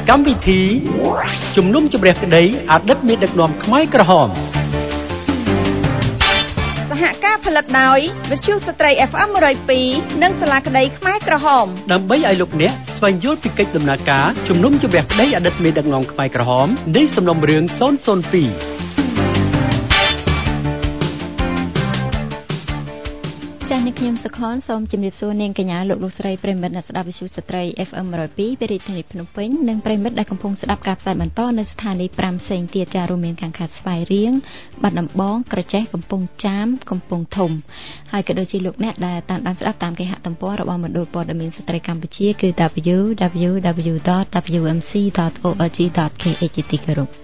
កម្មវិធីជំនុំជម្រះក្តីអតីតមេដឹកនាំខ្មែរក្រហមសហការផលិតដោយវិទ្យុស្ត្រី FM 102និងសាលាក្តីខ្មែរក្រហមដើម្បីឲ្យលោកអ្នកស្វែងយល់ពីកិច្ចដំណើរការជំនុំជម្រះក្តីអតីតមេដឹកនាំខ្មែរក្រហមនៃសំណុំរឿង002 ចា៎អ្នកខ្ញុំសុខនសូមជម្រាបសួរនាងកញ្ញាលោកលោកស្រីប្រិមិត្តអ្នកស្ដាប់វិទ្យុស្ត្រី FM 102ពីរាជធានីភ្នំពេញនិងប្រិមិត្តដែលកំពុងស្ដាប់ការផ្សាយបន្តនៅស្ថានីយ៍5ផ្សេងទៀតចា៎រួមមានខាងខេត្តស្វាយរៀងបាត់ដំបងក្រចេះកំពង់ចាមកំពង់ធំហើយក៏ដូចជាលោកអ្នកដែលតាមដានស្ដាប់តាមគេហទំព័ររបស់មណ្ឌលព័ត៌មានស្ត្រីកម្ពុជាគឺ www.wmc.org.kh ទីគោរព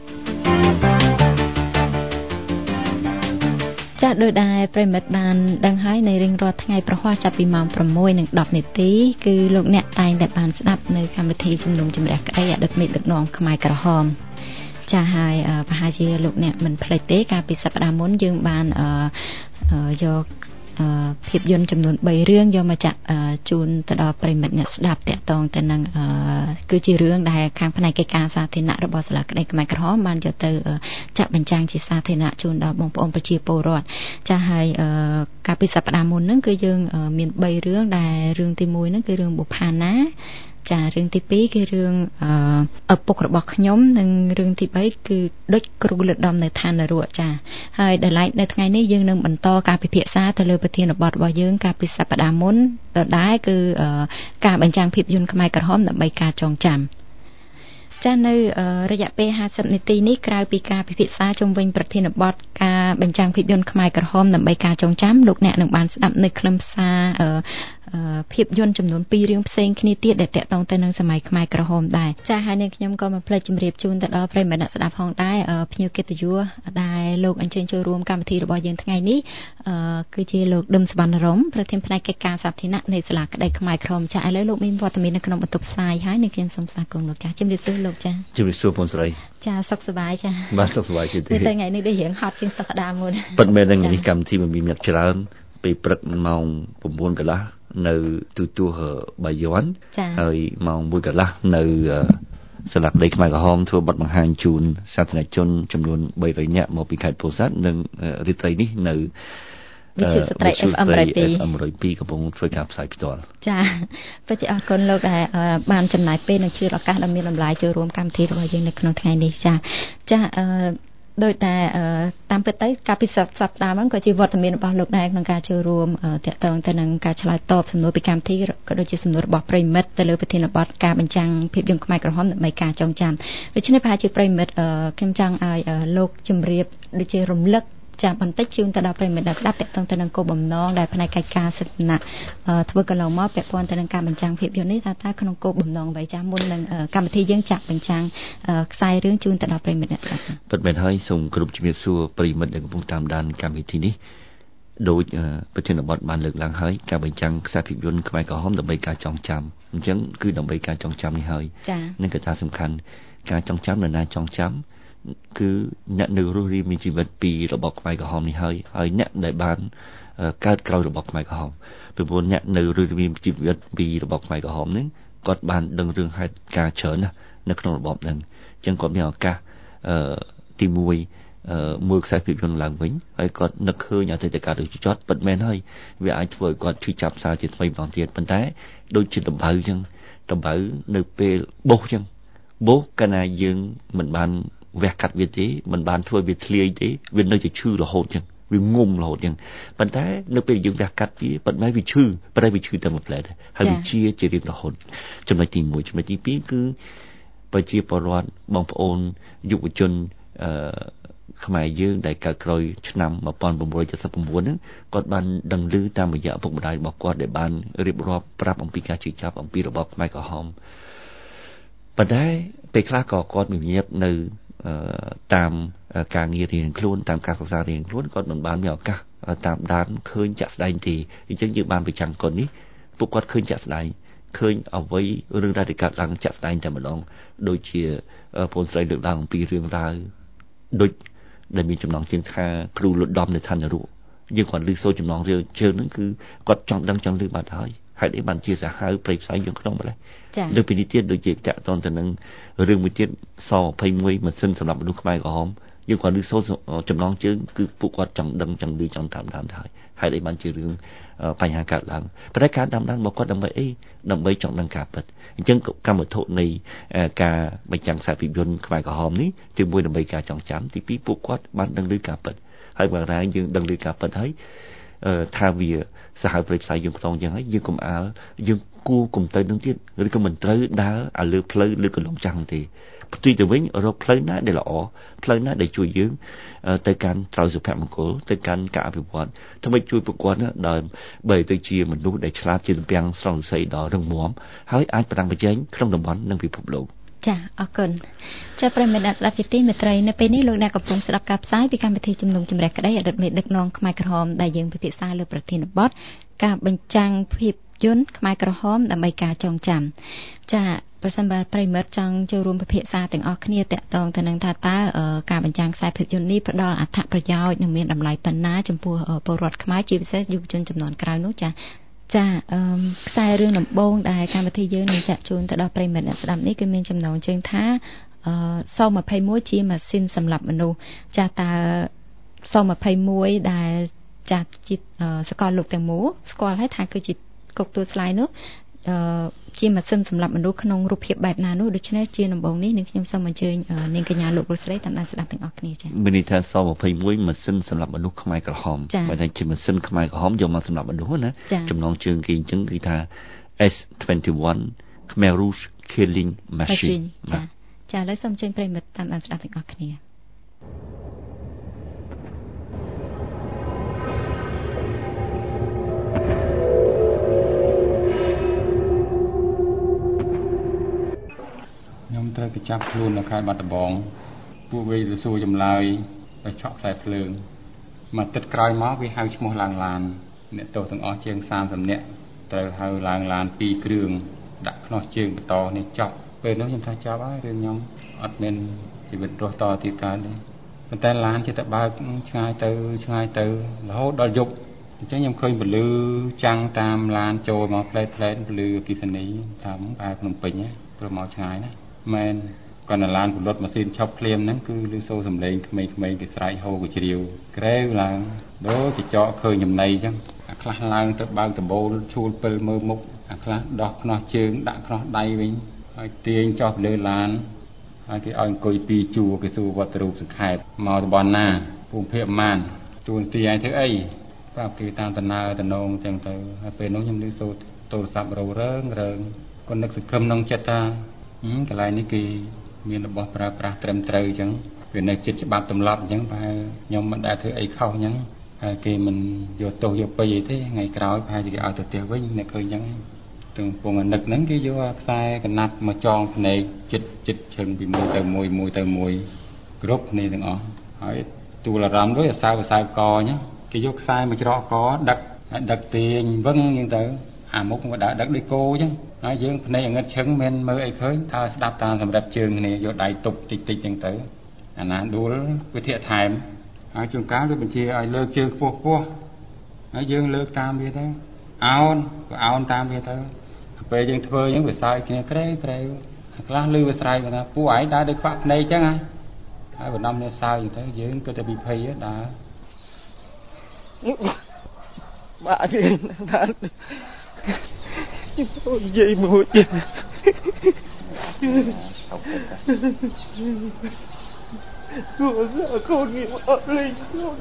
ចាដូចដែរប្រិមិត្តបានដឹងហើយในរៀងរាល់ថ្ងៃប្រហ័សចាប់ពីម៉ោង 6:10 នាទីគឺលោកអ្នកតែងតែបានស្ដាប់នៅកម្មវិធីជំនុំជម្រះក្តីអតីតមេដឹកនាំខ្មែរក្រហមចាហើយប្រហែលជាលោកអ្នកមិនភ្លេចទេកាលពីសប្តាហ៍មុនយើងបានយកភាពយន្តចំនួន3រឿងយកមកចាក់ជូនទៅដល់ប្រិមិត្តអ្នកស្ដាប់តាក់ទងទៅនឹងគឺជារឿងដែលខាងផ្នែកកិច្ចការសាធារណៈរបស់សាលាក្តីខ្មែរក្រហមបានយកទៅចាក់បញ្ចាំងជាសាធារណៈជូនដល់បងប្អូនប្រជាពលរដ្ឋចាហើយកាលពីសប្តាហ៍មុនហ្នឹងគឺយើងមាន3រឿងដែលរឿងទី1ហ្នឹងគឺរឿងបុប្ផាណាចារឿងទី2គឺរឿងឪពុករបស់ខ្ញុំនិងរឿងទី3គឺដូចគ្រូលិតដំនៅឋាននរកចាហើយដល់ឡែកនៅថ្ងៃនេះយើងនឹងបន្តការពិភាក្សាទៅលើប្រធានបទរបស់យើងកាលពីសប្តាហ៍មុនដដែលគឺការបញ្ចាំងភាពយន្តខ្មែរក្រហមដើម្បីការចងចាំចានៅរយៈពេល50នាទីនេះក្រៅពីការពិភាក្សាជុំវិញប្រធានបទការបញ្ចាំងភាពយន្តខ្មែរក្រហមដើម្បីការចងចាំលោកអ្នកនឹងបានស្ដាប់នៅខ្លឹមសារភាពយន្តចំនួន2រឿងផ្សេងគ្នាទៀតដែលតាក់ទងទៅនឹងសម័យខ្មែរក្រហមដែរចាហើយនាងខ្ញុំក៏មកផ្លេចជម្រាបជូនទៅដល់ប្រិយមិត្តអ្នកស្ដាប់ផងដែរភ្ញៀវកិត្តិយសដែលលោកអញ្ជើញចូលរួមកម្មវិធីរបស់យើងថ្ងៃនេះគឺជាលោកដឹមសវណ្ណរមប្រធានផ្នែកកិច្ចការសាធារណៈនៃសាលាក្តីខ្មែរក្រហមចាឥឡូវលោកមានវត្តមាននៅក្នុងបន្ទប់ផ្សាយហើយនាងខ្ញុំសូមស្វាគមន៍លោកចាជម្រាបសួរលោកចាជម្រាបសួរបងស្រីចាសុខសប្បាយចាបាទសុខសប្បាយជាទីតែថ្ងៃនេះដូចរៀងហត់ជាងសប្តាហ៍មុនពិតមែនថ្ងៃនេះកម្មវិធីមានអ្នកច្រើនពេលព្រឹកម៉ោង 9 កន្លះនៅទូទួលបាយ័នហើយម៉ោង 1 កន្លះនៅសាលាក្តីខ្មែរក្រហមធ្វើបទបង្ហាញជូនសាធារណជនចំនួន300នាក់មកពីខេត្តពោធិ៍សាត់និងរាត្រីនេះនៅវិទ្យុស្ត្រី FM 102កំពុងធ្វើការផ្សាយផ្ទាល់ចាពិតជាអរគុណលោកដែលបានចំណាយពេលនិងឆ្លៀតឱកាសដ៏មានតម្លៃចូលរួមកម្មវិធីរបស់យើងនៅក្នុងថ្ងៃនេះចាដោយតែតាមពិតទៅកាលពីសប្តាហ៍មុនក៏ជាវត្តមានរបស់លោកដែរក្នុងការចូលរួមតាក់ទងទៅនឹងការឆ្លើយតបសំណួរពីកម្មវិធីក៏ដូចជាសំណួររបស់ប្រិយមិត្តទៅលើប្រធានបទការបញ្ចាំងភាពយន្តខ្មែរក្រហមដើម្បីការចងចាំដូច្នេះប្រហែលជាប្រិយមិត្តខ្ញុំចង់ឲ្យលោកជម្រាបដូចជារំលឹកចាំបន្តិចជូនទៅដល់ប្រិយមិត្តដែលស្ដាប់តាក់ទងទៅនឹងគោលបំណងដែលផ្នែកកិច្ចការសាធារណៈធ្វើកន្លងមកពាក់ព័ន្ធទៅនឹងការបញ្ចាំងភាពយន្តនេះតើក្នុងគោលបំណងអ្វីចាមុននឹងកម្មវិធីយើងចាក់បញ្ចាំងខ្សែរឿងជូនទៅដល់ប្រិយមិត្តអ្នកស្ដាប់ពិតមែនហើយសូមគោរពជំរាបសួរប្រិយមិត្តដែលកំពុងតាមដានកម្មវិធីនេះដោយប្រធានបទបានលើកឡើងហើយការបញ្ចាំងខ្សែភាពយន្តខ្មែរក្រហមដើម្បីការចងចាំអញ្ចឹងគឺដើម្បីការចងចាំនេះហើយនឹងកត្តាសំខាន់ការចងចាំនរណាចងចាំគឺអ្នកនៅរស់រានមានជីវិតពីរបបខ្មែរក្រហមនេះហើយអ្នកដែលបានកើតក្រោយរបបខ្មែរក្រហមពីព្រោះអ្នកនៅរស់រានមានជីវិតពីរបបខ្មែរក្រហមនេះគាត់បានដឹងរឿងហេតុការណ៍ច្រើនណាស់នៅក្នុងរបបហ្នឹងអញ្ចឹងគាត់មានឱកាសទី1មើលខ្សែភាពយន្តឡើងវិញហើយគាត់នឹកឃើញអតីតកាលដូចចត់ពិតមែនហើយវាអាចធ្វើឲ្យគាត់ឈឺចាប់សារជាថ្មីម្ដងទៀតប៉ុន្តែដូចជាដំបៅអញ្ចឹងដំបៅនៅពេលបោសអញ្ចឹងបោសកាលណាយើងមិនបានវះកាត់វាទេមិនបានធ្វើវាធ្លាយទេវានៅតែឈឺរហូតចឹងវាងុំរហូតចឹងប៉ុន្តែនៅពេលយើងវះកាត់វាប៉ុន្តែវាឈឺតែវាឈឺតែមួយផ្លែទេហើយវាជារៀងរហូតចំណុចទី1ចំណុចទី2គឺប្រជាពលរដ្ឋបងប្អូនយុវជនខ្មែរយើងដែលកើតក្រោយឆ្នាំ1979ហ្នឹងគាត់បានដឹងឮតាមរយៈឪពុកម្ដាយរបស់គាត់ដែលបានរៀបរាប់ប្រាប់អំពីការជឿចាប់អំពីរបបខ្មែរក្រហមប៉ុន្តែពេលខ្លះក៏គាត់មានញាប់នៅតាមការងាររៀងខ្លួនតាមការសិក្សារៀងខ្លួនគាត់មិនបានមានឱកាសតាមដានឃើញចាក់ស្ដែងទេអញ្ចឹងយើងបានបញ្ចាំងគាត់នេះពួកគាត់ឃើញចាក់ស្ដែងឃើញអ្វីរឿងរ៉ាវដែលកើតឡើងចាក់ស្ដែងតែម្ដងដូចជាបងស្រីលើកឡើងអំពីរឿងរ៉ាវដូចដែលមានចំណងជើងថាគ្រូលុតដំនៅឋាននរកយើងគាត់ឮសូរចំណងជើងហ្នឹងគឺគាត់ចង់ដឹងចង់ឮបាត់ហើយហើយនេះបានជាសាហាវប្រៃផ្សាយយើងក្នុងម្លេះលើពីនេះទៀតដូចជាតាក់ទងទៅនឹងរឿងមួយទៀតស21ម៉ាស៊ីនសម្រាប់មនុស្សខ្មែរក្រហមយើងគាត់លើសូនចំណងជើងគឺពួកគាត់ចង់ដឹងចង់ឮចង់តាមទៅហើយនេះបានជារឿងបញ្ហាកើតឡើងប៉ុន្តែការតាមដានមកគាត់ដើម្បីអីដើម្បីចង់ដឹងការពិតអញ្ចឹងកម្មវត្ថុនៃការបញ្ចាំងខ្សែភាពយន្តខ្មែរក្រហមនេះទី1ដើម្បីការចងចាំទី2ពួកគាត់បានដឹងឮការពិតហើយបើថាយើងដឹងឮការពិតហើយថាវាសាហាវប្រៃផ្សាយយើងក្នុងអញ្ចឹងហើយយើងកុំអាលយើងគួរកុំទៅនឹងទៀតឬក៏មិនត្រូវដើរឲ្យលើផ្លូវលើកន្លងចាំងទេផ្ទុយទៅវិញរកផ្លូវណាដែលល្អផ្លូវណាដែលជួយយើងទៅកាន់ត្រូវសុភមង្គលទៅកាន់ការអភិវឌ្ឍធ្វើឲ្យជួយពួកគាត់ដើម្បីទៅជាមនុស្សដែលឆ្លាតជាទំពាំងស្រង់ស័យដ៏រឹងមាំហើយអាចប្រដាំងប្រជែងក្នុងតំបន់និងពិភពលោកចាអរគុណចាប្រិយមិត្តអ្នកស្ដាប់ជាទីមេត្រីនៅពេលនេះលោកអ្នកកំពុងស្ដាប់ការផ្សាយពីកម្មវិធីជំនុំជម្រះក្តីអតីតមេដឹកនាំខ្មែរក្រហមដែលយើងពិភាក្សាលើប្រធានបទការបញ្ចាំងភាពយន្តខ្មែរក្រហមដើម្បីការចងចាំចាប្រសិនបើប្រិយមិត្តចង់ចូលរួមពិភាក្សាទាំងអស់គ្នាតាក់ទងទៅនឹងថាតើការបញ្ចាំងខ្សែភាពយន្តនេះផ្ដល់អត្ថប្រយោជន៍និងមានតម្លៃប៉ុណ្ណាចំពោះពលរដ្ឋខ្មែរជាពិសេសយុវជនជំនាន់ក្រោយនោះចាខ្សែរឿងដំបូងដែលកម្មវិធីយើងនឹងចាក់ជូនទៅដល់ប្រិយមិត្តអ្នកស្ដាប់នេះគឺមានចំណងជើងថាស21ជាម៉ាស៊ីនសម្រាប់មនុស្សចាតើស21ដែលចាស់ជាសកលលោកទាំងមូលស្គាល់ហើយថាគឺជាកុកទួលស្លាយនោះជាម៉ាស៊ីនសម្រាប់មនុស្សក្នុងរូបភាពបែបណានោះដូច្នេះជាដំបូងនេះនឹងខ្ញុំសូមអញ្ជើញនាងកញ្ញាលោកលោកស្រីតាមដានស្ដាប់ទាំងអស់គ្នាចា៎មានន័យថាស21ម៉ាស៊ីនសម្រាប់មនុស្សខ្មែរក្រហមបើថាជាម៉ាស៊ីនខ្មែរក្រហមយកមកសម្រាប់មនុស្សណាចំណងជើងគេអញ្ចឹងគឺថា S21 Khmer Rouge Killing Machine ចាឥឡូវសូមអញ្ជើញប្រិយមិត្តតាមដានស្ដាប់ទាំងអស់គ្នាត្រូវទៅចាប់ខ្លួននៅខេត្តបាត់ដំបងពួកវាទៅសួរចម្លើយឲ្យឆក់ខ្សែភ្លើងមកទឹកក្រោយមកវាហៅឈ្មោះឡើងឡានអ្នកទោសទាំងអស់ជាង30នាក់ត្រូវហៅឡើងឡាន2គ្រឿងដាក់ខ្នោះជើងបន្តនេះចប់ពេលនោះខ្ញុំថាចប់ហើយរឿងខ្ញុំអត់មានជីវិតរស់តទៀតកើតទេប៉ុន្តែឡានចិត្តតែបើកឆ្ងាយទៅរហូតដល់យប់អញ្ចឹងខ្ញុំឃើញពលឺចាំងតាមឡានចូលមកផ្លែតពលឺអគិសនីថាបែរភ្នំពេញព្រោះមកឆ្ងាយណាមែនគាត់នៅឡានពលិតម៉ាស៊ីនឈប់ភ្លាមហ្នឹងគឺឮសូរសំឡេងក្មេងៗគេស្រែកហូរកជ្រាវក្រែវឡើងដូចចចកឃើញចំណៃអញ្ចឹងអាខ្លះឡើងទៅបើកដបូលឈួលពិលមើលមុខអាខ្លះដោះខ្នោះជើងដាក់ខ្នោះដៃវិញហើយទាញចុះលើឡានហើយគេឲ្យអង្គុយ2ជួរគេសួរវត្តរូបសង្ខេបមកតំបន់ណាភូមិភាគម៉ានជួនទីឲ្យធ្វើអីប្រាប់គេតាមដំណើរតំណងអញ្ចឹងទៅហើយពេលនោះខ្ញុំឮសូរទូរស័ព្ទរើគាត់នឹកសង្ឃឹមក្នុងចិត្តថាកន្លែងនេះគេមានរបស់ប្រើប្រាស់ត្រឹមត្រូវអញ្ចឹងវានៅចិត្តច្បាប់ទម្លាប់អញ្ចឹងប្រហែលខ្ញុំមិនដែលធ្វើអីខុសអញ្ចឹងហើយគេមិនយកទោសយកពេយអីទេថ្ងៃក្រោយប្រហែលជាគេឲ្យទៅផ្ទះវិញអ្នកឃើញអញ្ចឹងទាំងពងនឹកហ្នឹងគេយកខ្សែកណាត់មកចងភ្នែកចិត្តឈឹងពីមួយទៅមួយគ្រប់គ្នាទាំងអស់ហើយទួលអារម្មណ៍ដូចសើកអញ្ចឹងគេយកខ្សែមកច្រកកដឹកទាញវឹងអញ្ចឹងទៅអាមុខមកដឹកដូចគោអញ្ចឹងហើយយើងភ្នែកងឹតឈឹងមិនមើលអីឃើញថាស្ដាប់តាមសម្រាប់ជើងគ្នាយកដៃទប់តិចអញ្ចឹងទៅអាណាដួលវិធាថែមហើយជួនកាលវាបញ្ជាឲ្យលើកជើងខ្ពស់ហើយយើងលើកតាមវាទៅអោនតាមវាទៅពេលយើងធ្វើអញ្ចឹងវាសើចគ្នាក្រែវខ្លះលឺវាស្រែកថាពួកឯងដើរដូចខ្វាក់ភ្នែកអញ្ចឹងហើយបណ្ដំនេះសើចអញ្ចឹងទៅយើងគិតតែពីភ័យដើរបាទយើងដើរខ្ញុំនិយាយមួយទៀតគូនេះអត់លេងខ្លួន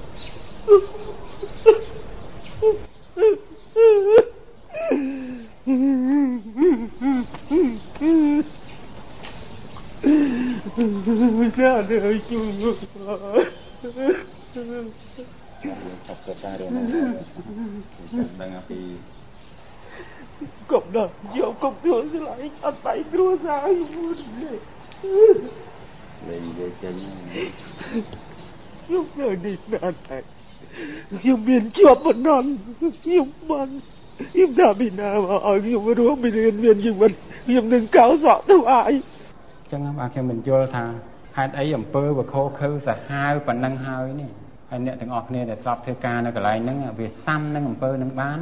ចាទៅជួយមកចាប់ទៅតារឿងហ្នឹងដឹងពីកុំដល់យកកុំធ្វើស្លាយអត់បាយគ្រួសារមួយលេងយកចេញខ្ញុំនៅនេះណាស់តែខ្ញុំមានជាប់បណ្ដន់ខ្ញុំថាពីណាមកឲ្យខ្ញុំរស់មានជីវិតខ្ញុំនឹងកោសក់ទៅអាយចឹងបាទខ្ញុំមិនយល់ថាហេតុអីអំពើវខោខើសាហាវប៉ុណ្ណឹងហើយនេះហើយអ្នកទាំងអស់គ្នាដែលស្លាប់ធ្វើការនៅកន្លែងហ្នឹងវាសាំនឹងអំពើនឹងបាននេះ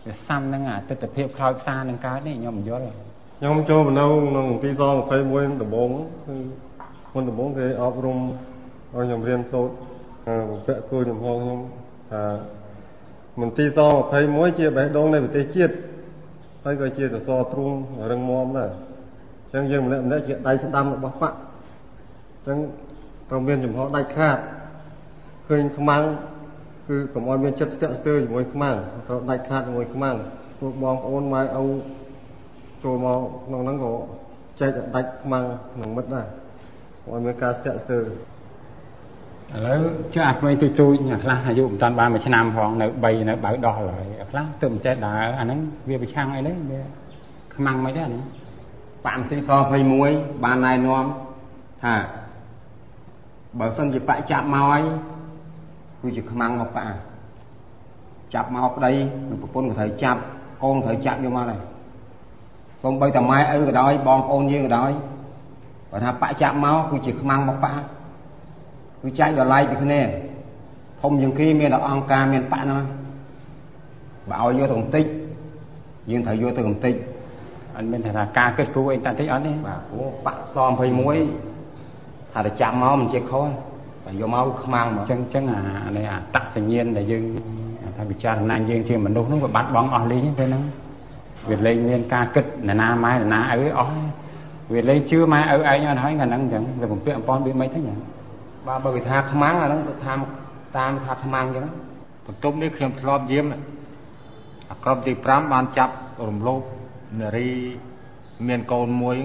វាសាំនឹងអាទិដ្ឋភាពក្រោយផ្សារនឹងកើតនេះខ្ញុំមិនយល់ខ្ញុំចូលមកនៅក្នុងទីស21ដំបងគឺមុនដំបងគេអប់រំឲ្យខ្ញុំរៀនសូត្រពាក់គោចំហខ្ញុំថាមន្ទីរស21ជាបេះដូងនៃប្រទេសជាតិហើយក៏ជាសសរទ្រូងរឹងមាំដែរអញ្ចឹងយើងម្នាក់ជាដៃស្ដាំរបស់បកអញ្ចឹងត្រូវមានចំហដាច់ខាតឃើញខ្មាំងគឺកុំឲ្យមានចិត្តស្ទាក់ស្ទើរជាមួយខ្មាំងត្រូវដាច់ខាតជាមួយខ្មាំងពួកបងប្អូនម៉ែឪចូលមកក្នុងហ្នឹងក៏ចែកដាច់ខ្មាំងក្នុងមិត្តដែរកុំឲ្យមានការស្ទាក់ស្ទើរឥឡូវចុះអាក្មេងទូចអាខ្លះអាយុមិនតាន់បាន1ឆ្នាំផងនៅ3នៅបើដោះហើយអាខ្លះទើបមិនចេះដើរអាហ្នឹងវាប្រឆាំងអីទេវាខ្មាំងមិនទេអាហ្នឹងបាក់ទីស21បានណែនាំថាបើសិនជាបាក់ចាប់មកហើយគឺជាខ្មាំងមកបាក់ចាប់មកប្តីគឺប្រពន្ធក៏ត្រូវចាប់កូនត្រូវចាប់យកមកដែរសូម្បីតែម៉ែឪក៏ដោយបងប្អូនយើងក៏ដោយបើថាបាក់ចាប់មកគឺជាខ្មាំងមកបាក់គឺចែកដល់ឡៃពីគ្នាធំជាងគេមានដល់អង្គការមានបាក់ហ្នឹងបើឲ្យយកទៅបន្តិចយើងត្រូវយកទៅបន្តិចអត់មានថាការគិតគូរអីតាន់តិចអត់ទេបាទព្រោះបាក់ស21ថាតែចាប់មកមិនជាខុសតែយកមកខ្មាំងមកអញ្ចឹងអានេះអាតសញ្ញាណដែលយើងថាពិចារណាយើងជាមនុស្សហ្នឹងវាបាត់បង់អស់លីងទៅហ្នឹងវាលែងមានការគិតណាម៉ែណាឪអស់វាលែងជឿម៉ែឪឯងអត់ហើយថ្ងៃហ្នឹងអញ្ចឹងវាបំពាក់អំពន់វាមិនទេញ៉ាបាទបើគេថាខ្មាំងអាហ្នឹងទៅតាមថាខ្មាំងអញ្ចឹងបន្ទប់នេះខ្ញុំធ្លាប់យាមអាក្រុមទី5បានចាប់រំលោភនារីមានកូនមួយ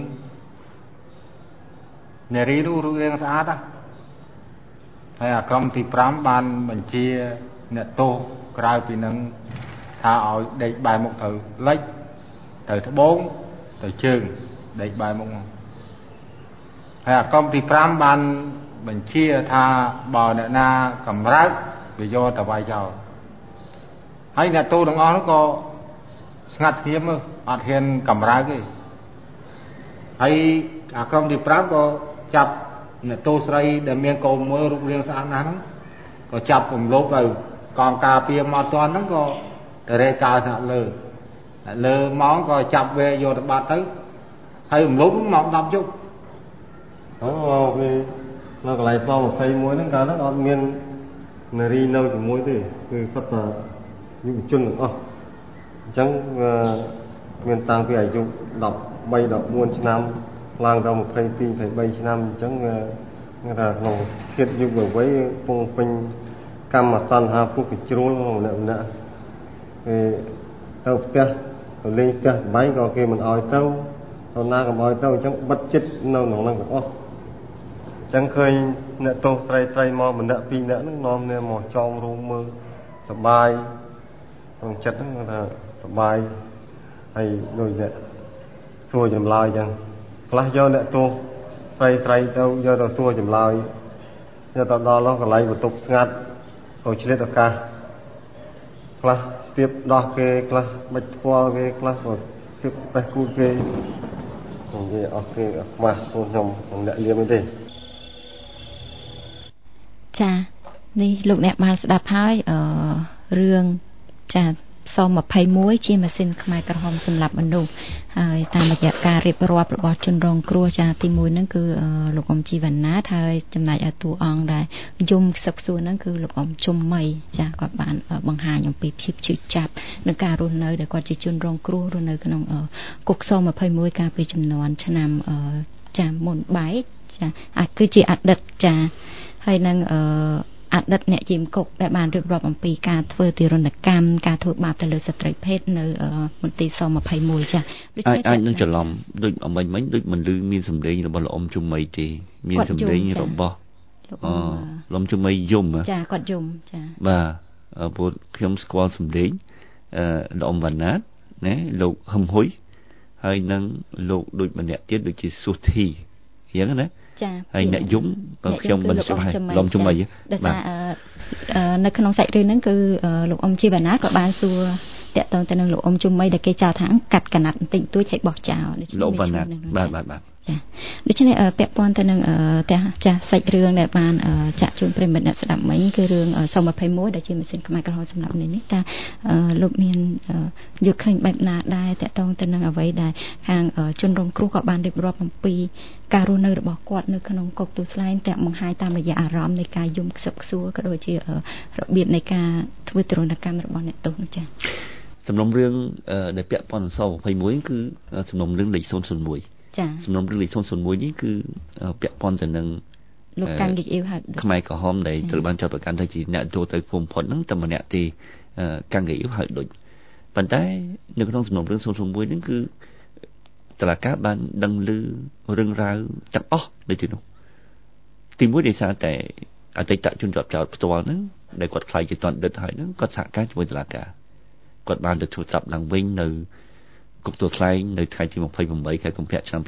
នារីនោះរូបរាងស្អាតណាហើយអាក្រុមទី5បានបញ្ជាអ្នកទោសក្រៅពីនឹងថាឲ្យដេកបែរមុខទៅលិចទៅត្បូងទៅជើងដេកបែរមុខហើយអាក្រុមទី5បានបញ្ជាថាបើអ្នកណាកម្រើកវាយកទៅវាយចោលហើយអ្នកទោសទាំងអស់នោះក៏ស្ងាត់ស្ងៀមមើលអត់ហ៊ានកម្រើកទេហើយអាក្រុមទី5ក៏ចាប់អ្នកទោសស្រីដែលមានកូនមួយរូបរាងស្អាតណាស់ហ្នឹងក៏ចាប់រំលោភទៅកងការពារមកតន់ហ្នឹងក៏ទៅរេកាល់ថ្នាក់លើម៉ោងក៏ចាប់វាយកទៅបាត់ទៅហើយរំលោភម៉ោង10យប់មកវានៅកន្លែងស21ហ្នឹងកាលហ្នឹងអត់មាននារីនៅជាមួយទេគឺគាត់ថាយុវជនទាំងអស់អញ្ចឹងមានតាំងពីអាយុ13 14ឆ្នាំឡើងដល់22 23ឆ្នាំអញ្ចឹងគេថាក្នុងជាតិយុវវ័យពងពេញកម្មសន្តាពុះជ្រួលម្នាក់គេទៅផ្ទះទៅលេងផ្ទះបាយក៏គេមិនអោយទៅណាក៏មិនអោយទៅអញ្ចឹងបិទចិត្តនៅក្នុងហ្នឹងទាំងអស់អញ្ចឹងឃើញអ្នកទោសត្រីមកម្នាក់ពីរនាក់ហ្នឹងនាំគ្នាមកចងរូងមើលសបាយក្នុងចិត្តហ្នឹងថាសបាយហើយដូចអ្នកសួរចម្លើយអញ្ចឹងខ្លះយកអ្នកទោសត្រីទៅយកទៅសួរចម្លើយយកទៅដល់នោះកន្លែងបន្ទប់ស្ងាត់ក៏ឆ្លៀតឱកាសខ្លះស្ទាបដោះគេខ្លះបិទផ្ពាល់គេខ្លះក៏ស្ទាបបេះគូតគេនិយាយអស់គេអស់ខ្មាស់ពួកខ្ញុំមិនអ្នកលៀមទេចានេះលោកអ្នកបានស្ដាប់ហើយរឿងចាស21ជាម៉ាស៊ីនខ្មែរក្រហមសម្រាប់មនុស្សហើយតាមរយៈការរៀបរាប់របស់ជនរងគ្រោះចាទី1ហ្នឹងគឺលោកអ៊ំជីវណ្ណាហើយចំណែកឲ្យតួអង្គដែលយំខ្សឹកខ្សួរហ្នឹងគឺលោកអ៊ំជុំមីចាគាត់បានបង្ហាញអំពីភាពឈឺចាប់និងការរស់នៅដែលគាត់ជាជនរងគ្រោះរស់នៅក្នុងគុកស21កាលពីចំនួនឆ្នាំចាមុនបែកចាគឺជាអតីតចាហើយនឹងអតីតអ្នកយាមគុកដែលបានរៀបរាប់អំពីការធ្វើទារុណកម្មការធ្វើបាបទៅលើស្ត្រីភេទនៅមន្ទីរស21ចាអាចនឹងច្រឡំដូចអមិញដូចមិនឮមានសម្លេងរបស់លោកអ៊ំជុំមីទេមានសម្លេងរបស់លោកអ៊ំជុំមីយំចាគាត់យំចាបាទព្រោះខ្ញុំស្គាល់សម្លេងលោកអ៊ំវណ្ណាណាលោកហឹមហ៊ុយហើយនឹងលោកដូចម្នាក់ទៀតដូចជាសុធីអញ្ចឹងណាចាហើយអ្នកយំខ្ញុំមិនស្គាល់លោកជុំមីបាទនៅក្នុងសាច់រឿងហ្នឹងគឺលោកអ៊ំជីវណ្ណាក៏បានសួរតាក់ទងទៅនឹងលោកអ៊ំជុំមីដែលគេចោទថាកាត់កណាត់បន្តិចតួចឲ្យបោះចោលលោកវណ្ណាបាទដូច្នេះពាក់ព័ន្ធទៅនឹងចាស់សាច់រឿងដែលបានចាក់ជូនប្រិមិត្តអ្នកស្ដាប់មិញគឺរឿង021ដែលជាម៉ាស៊ីនខ្មែរក្រហមសម្រាប់នេះតាលោកមានយល់ឃើញបែបណាដែរតកតងទៅនឹងអ្វីដែលខាងជនរងគ្រោះក៏បានរៀបរាប់អំពីការរស់នៅរបស់គាត់នៅក្នុងគុកទួលស្លែងតែបង្ហាញតាមរយៈអារម្មណ៍នៃការយំខ្សឹបខ្សួលក៏ដូចជារបៀបនៃការធ្វើទរណកម្មរបស់អ្នកទោសនោះចា៎សំណុំរឿងដែលពាក់ព័ន្ធនឹងស21គឺសំណុំរឿងលេខ001ចា៎សំណុំរឿងលេខ001នេះគឺពាក់ព័ន្ធទៅនឹងលោកកាន់កិច្ចអ៊ីវហៅខ្មែរក្រហមដែលត្រូវបានចាត់ប្រកាន់ថាជាអ្នកចូលទៅភូមិផុតហ្នឹងតែម្នាក់ទេកាន់កិច្ចអ៊ីវហៅដូចប៉ុន្តែនៅក្នុងសំណុំរឿង001ហ្នឹងគឺតឡាការបានដឹងឮរឿងរ៉ាវទាំងអស់ដូចនេះទីមួយដោយសារតែអតីតជនជាប់ចោតផ្ទាល់ហ្នឹងដែលគាត់ខ្លាចជាតន្តដិតហើយហ្នឹងគាត់សហការជាមួយតឡាការគាត់បានទៅធ្វើត្រាប់ឡើងវិញនៅគុកទួលស្លែងនៅថ្ងៃទី28ខែកុម្ភៈឆ្នាំ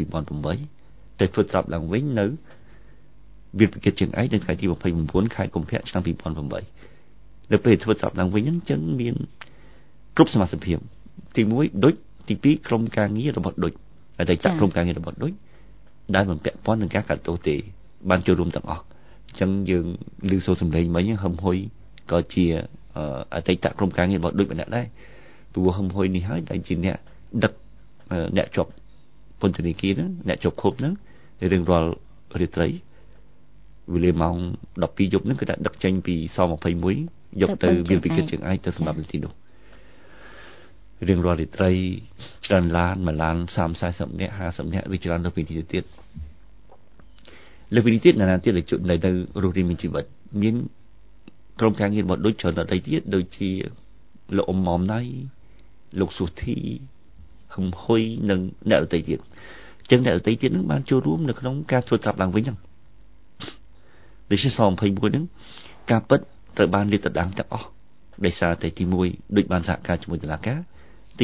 2008ទៅធ្វើត្រាប់ឡើងវិញនៅវិទ្យាជើងឯកនៅថ្ងៃទី29ខែកុម្ភៈឆ្នាំ2008នៅពេលធ្វើត្រាប់ឡើងវិញអញ្ចឹងមានគ្រប់សមាជិកភាពទី1ដូចទី2ក្រុមការងាររបស់ដូចអតីតក្រុមការងាររបស់ដូចដែលមិនពាក់ព័ន្ធនឹងការកាត់ទោសទេបានចូលរួមទាំងអស់អញ្ចឹងយើងឮសូរសម្លេងមិញហឹមហ៊ុយក៏ជាអតីតក្រុមការងាររបស់ដូចម្នាក់ដែរព្រោះហឹមហ៊ុយនេះហើយដែលជាអ្នកដឹកអ្នកជាប់ពន្ធនាគារហ្នឹងអ្នកជាប់ឃុំហ្នឹងរៀងរាល់រាត្រីវេលាម៉ោង12យប់ហ្នឹងគឺដាក់ដឹកចេញពីស21យកទៅវាលពិកិច្ចជើងឯកទៅសម្រាប់នាទីនោះរៀងរាល់រាត្រីច្រើនឡានមួយឡាន30-40នាក់50នាក់វាច្រើនទៅពីនេះទៅទៀតលើពីនេះទៀតណាទៀតដែលនៅរស់រានមានជីវិតមានក្រុមការងាររបស់ដូចច្រើនដទៃទៀតដូចជាលោកអ៊ំម៉មណៃលោកសុធីហឹមហ៊ុយនិងអ្នកដទៃទៀតអញ្ចឹងអ្នកដទៃទៀតនឹងបានចូលរួមនៅក្នុងការធ្វើត្រាប់ឡើងវិញហ្នឹងដូចជាស21ហ្នឹងការពិតត្រូវបានលាតត្រដាងទាំងអស់ដោយសារតែទី1ដូចបានសហការជាមួយតុលាការទី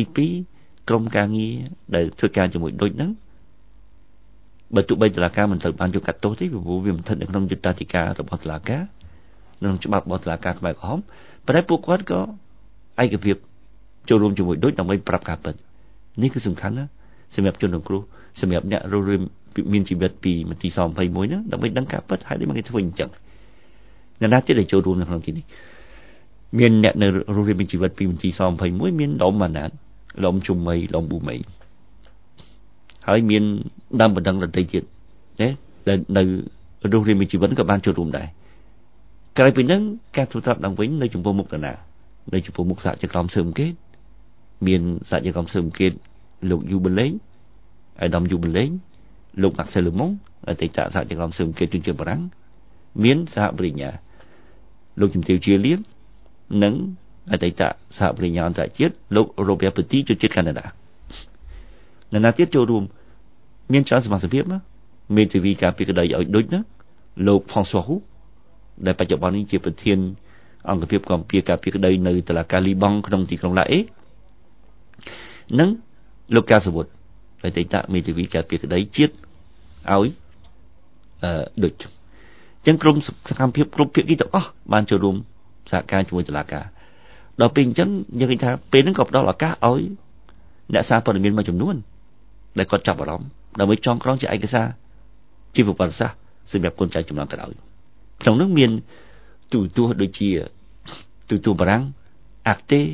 2ក្រុមការងារដែលធ្វើការជាមួយដូចហ្នឹងបើទោះបីតុលាការមិនត្រូវបានយកកាត់ទោសទេព្រោះវាមិនស្ថិតនៅក្នុងយុត្តាធិការរបស់តុលាការក្នុងច្បាប់របស់តុលាការខ្មែរក្រហមប៉ុន្តែពួកគាត់ក៏ឯកភាពចូលរួមជាមួយដូចដើម្បីប្រាប់ការពិតនេះគឺសំខាន់ណាស់សម្រាប់ជនរងគ្រោះសម្រាប់អ្នករស់រានមានជីវិតពីមន្ទីរស-21ហ្នឹងដើម្បីដឹងការពិតហើយមិនគេធ្វើអញ្ចឹងអ្នកណាទៀតដែលចូលរួមនៅក្នុងទីនេះមានអ្នកនៅរស់រានមានជីវិតពីមន្ទីរស-21មានដុំម៉ាណាតលំជុំមីលំប៊ូមីហើយមានដើមបណ្ដឹងដទៃទៀតណាដែលនៅរស់រានមានជីវិតក៏បានចូលរួមដែរក្រៅពីហ្នឹងការធ្វើត្រាប់ឡើងវិញនៅចំពោះមុខតាណានៅចំពោះមុខសហជីវកម្មស៊ើបអង្កេតមានសហជីវកម្មស៊ើបអង្កេតលោកយូបលេងអាដាមយូបលេងលោកម៉ាក់សេលម៉ុងអតីតសហជីវកម្មស៊ើបអង្កេតជនជាតិបារាំងមានសហបរិញ្ញាលោកជំទាវជាលៀននិងអតីតសហបរិញ្ញាអន្តរជាតិលោករ៉ូប៊ែពទីជនជាតិកាណាដាអ្នកណាទៀតចូលរួមមានច្រើនសមាជិកភាពណាមេធាវីការពីក្តីឲ្យដូចណាលោកផុងស៊ូហ៊ូដែលបច្ចុប្បន្ននេះជាប្រធានអង្គភាពគាំពៀការពីក្តីនៅតុលាការលីបង់ក្នុងទីក្រុងឡាអេនិងលោកកាសវុឌ្ឍអតីតមេធាវីការពីក្តីជាតិឲ្យដូចអញ្ចឹងក្រុមសកម្មភាពគ្រប់ភាគីទាំងអស់បានចូលរួមសហការជាមួយតុលាការដល់ពេលអញ្ចឹងយើងឃើញថាពេលហ្នឹងក៏ផ្ដល់ឱកាសឲ្យអ្នកសារព័ត៌មានមួយចំនួនដែលគាត់ចាប់អារម្មណ៍ដើម្បីចងក្រងជាឯកសារជីវប្រវត្តិសាស្ត្រសម្រាប់កូនចៅចំនួនក្រោយក្នុងនោះមានទូរទស្សន៍ដូចជាទូរទស្សន៍បារាំងអាក់តេ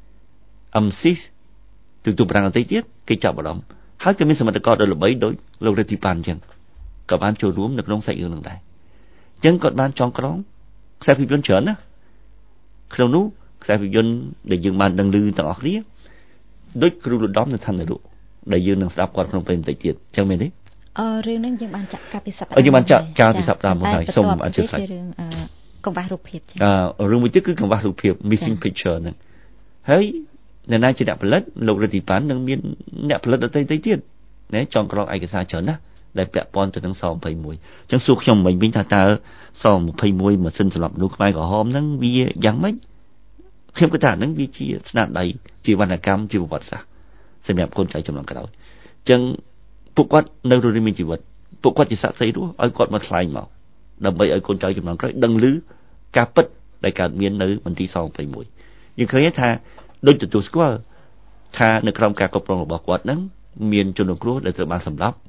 M6ទូរទស្សន៍បារាំងអតីតទៀតគេចាប់អារម្មណ៍ហើយក៏មានសមត្ថករដ៏ល្បីដូចលោករេទីប៉ាន់អញ្ចឹងក៏បានចូលរួមនៅក្នុងសាច់រឿងហ្នឹងដែរអញ្ចឹងគាត់បានចងក្រងខ្សែភាពយន្តច្រើនណាក្នុងនោះខ្សែភាពយន្តដែលយើងបានដឹងឮទាំងអស់គ្នាដូចគ្រូលដំនៅឋាននរកដែលយើងនឹងស្ដាប់គាត់ក្នុងពេលបន្តិចទៀតអញ្ចឹងមែនទេរឿងហ្នឹងយើងបានចាក់កាលពីសប្តាហ៍យើងបានចាក់កាលពីសប្តាហ៍មុនហើយសូមអធិស្ឋានរឿងកង្វះរូបភាពចារឿងមួយទៀតគឺកង្វះរូបភាព missing picture ហ្នឹងហើយអ្នកណាជាអ្នកផលិតលោករេទីប៉ាន់នឹងមានអ្នកផលិតដទៃទៀតណាចងក្រងឯកសារច្រើនណាស់ដែលពាក់ព័ន្ធទៅនឹងស21អញ្ចឹងសួរខ្ញុំមិញវិញថាតើស21ម៉ាស៊ីនសម្រាប់មនុស្សខ្មែរក្រហមហ្នឹងវាយ៉ាងម៉េចខ្ញុំគិតថាហ្នឹងវាជាស្នាដៃជាវណ្ណកម្មជាប្រវត្តិសាស្ត្រសម្រាប់កូនចៅចំនួនក្រោយអញ្ចឹងពួកគាត់នៅរស់រានមានជីវិតពួកគាត់ជាសាក្សីរស់ឲ្យគាត់មកថ្លែងមកដើម្បីឲ្យកូនចៅចំនួនក្រោយដឹងឮការពិតដែលកើតមាននៅមន្ទីរស21យើងឃើញថាដូចទទួលស្គាល់ថានៅក្រោមការគ្រប់គ្រងរបស់គាត់ហ្នឹងមានជនរងគ្រោះដែលត្រូវបានសម្លាប់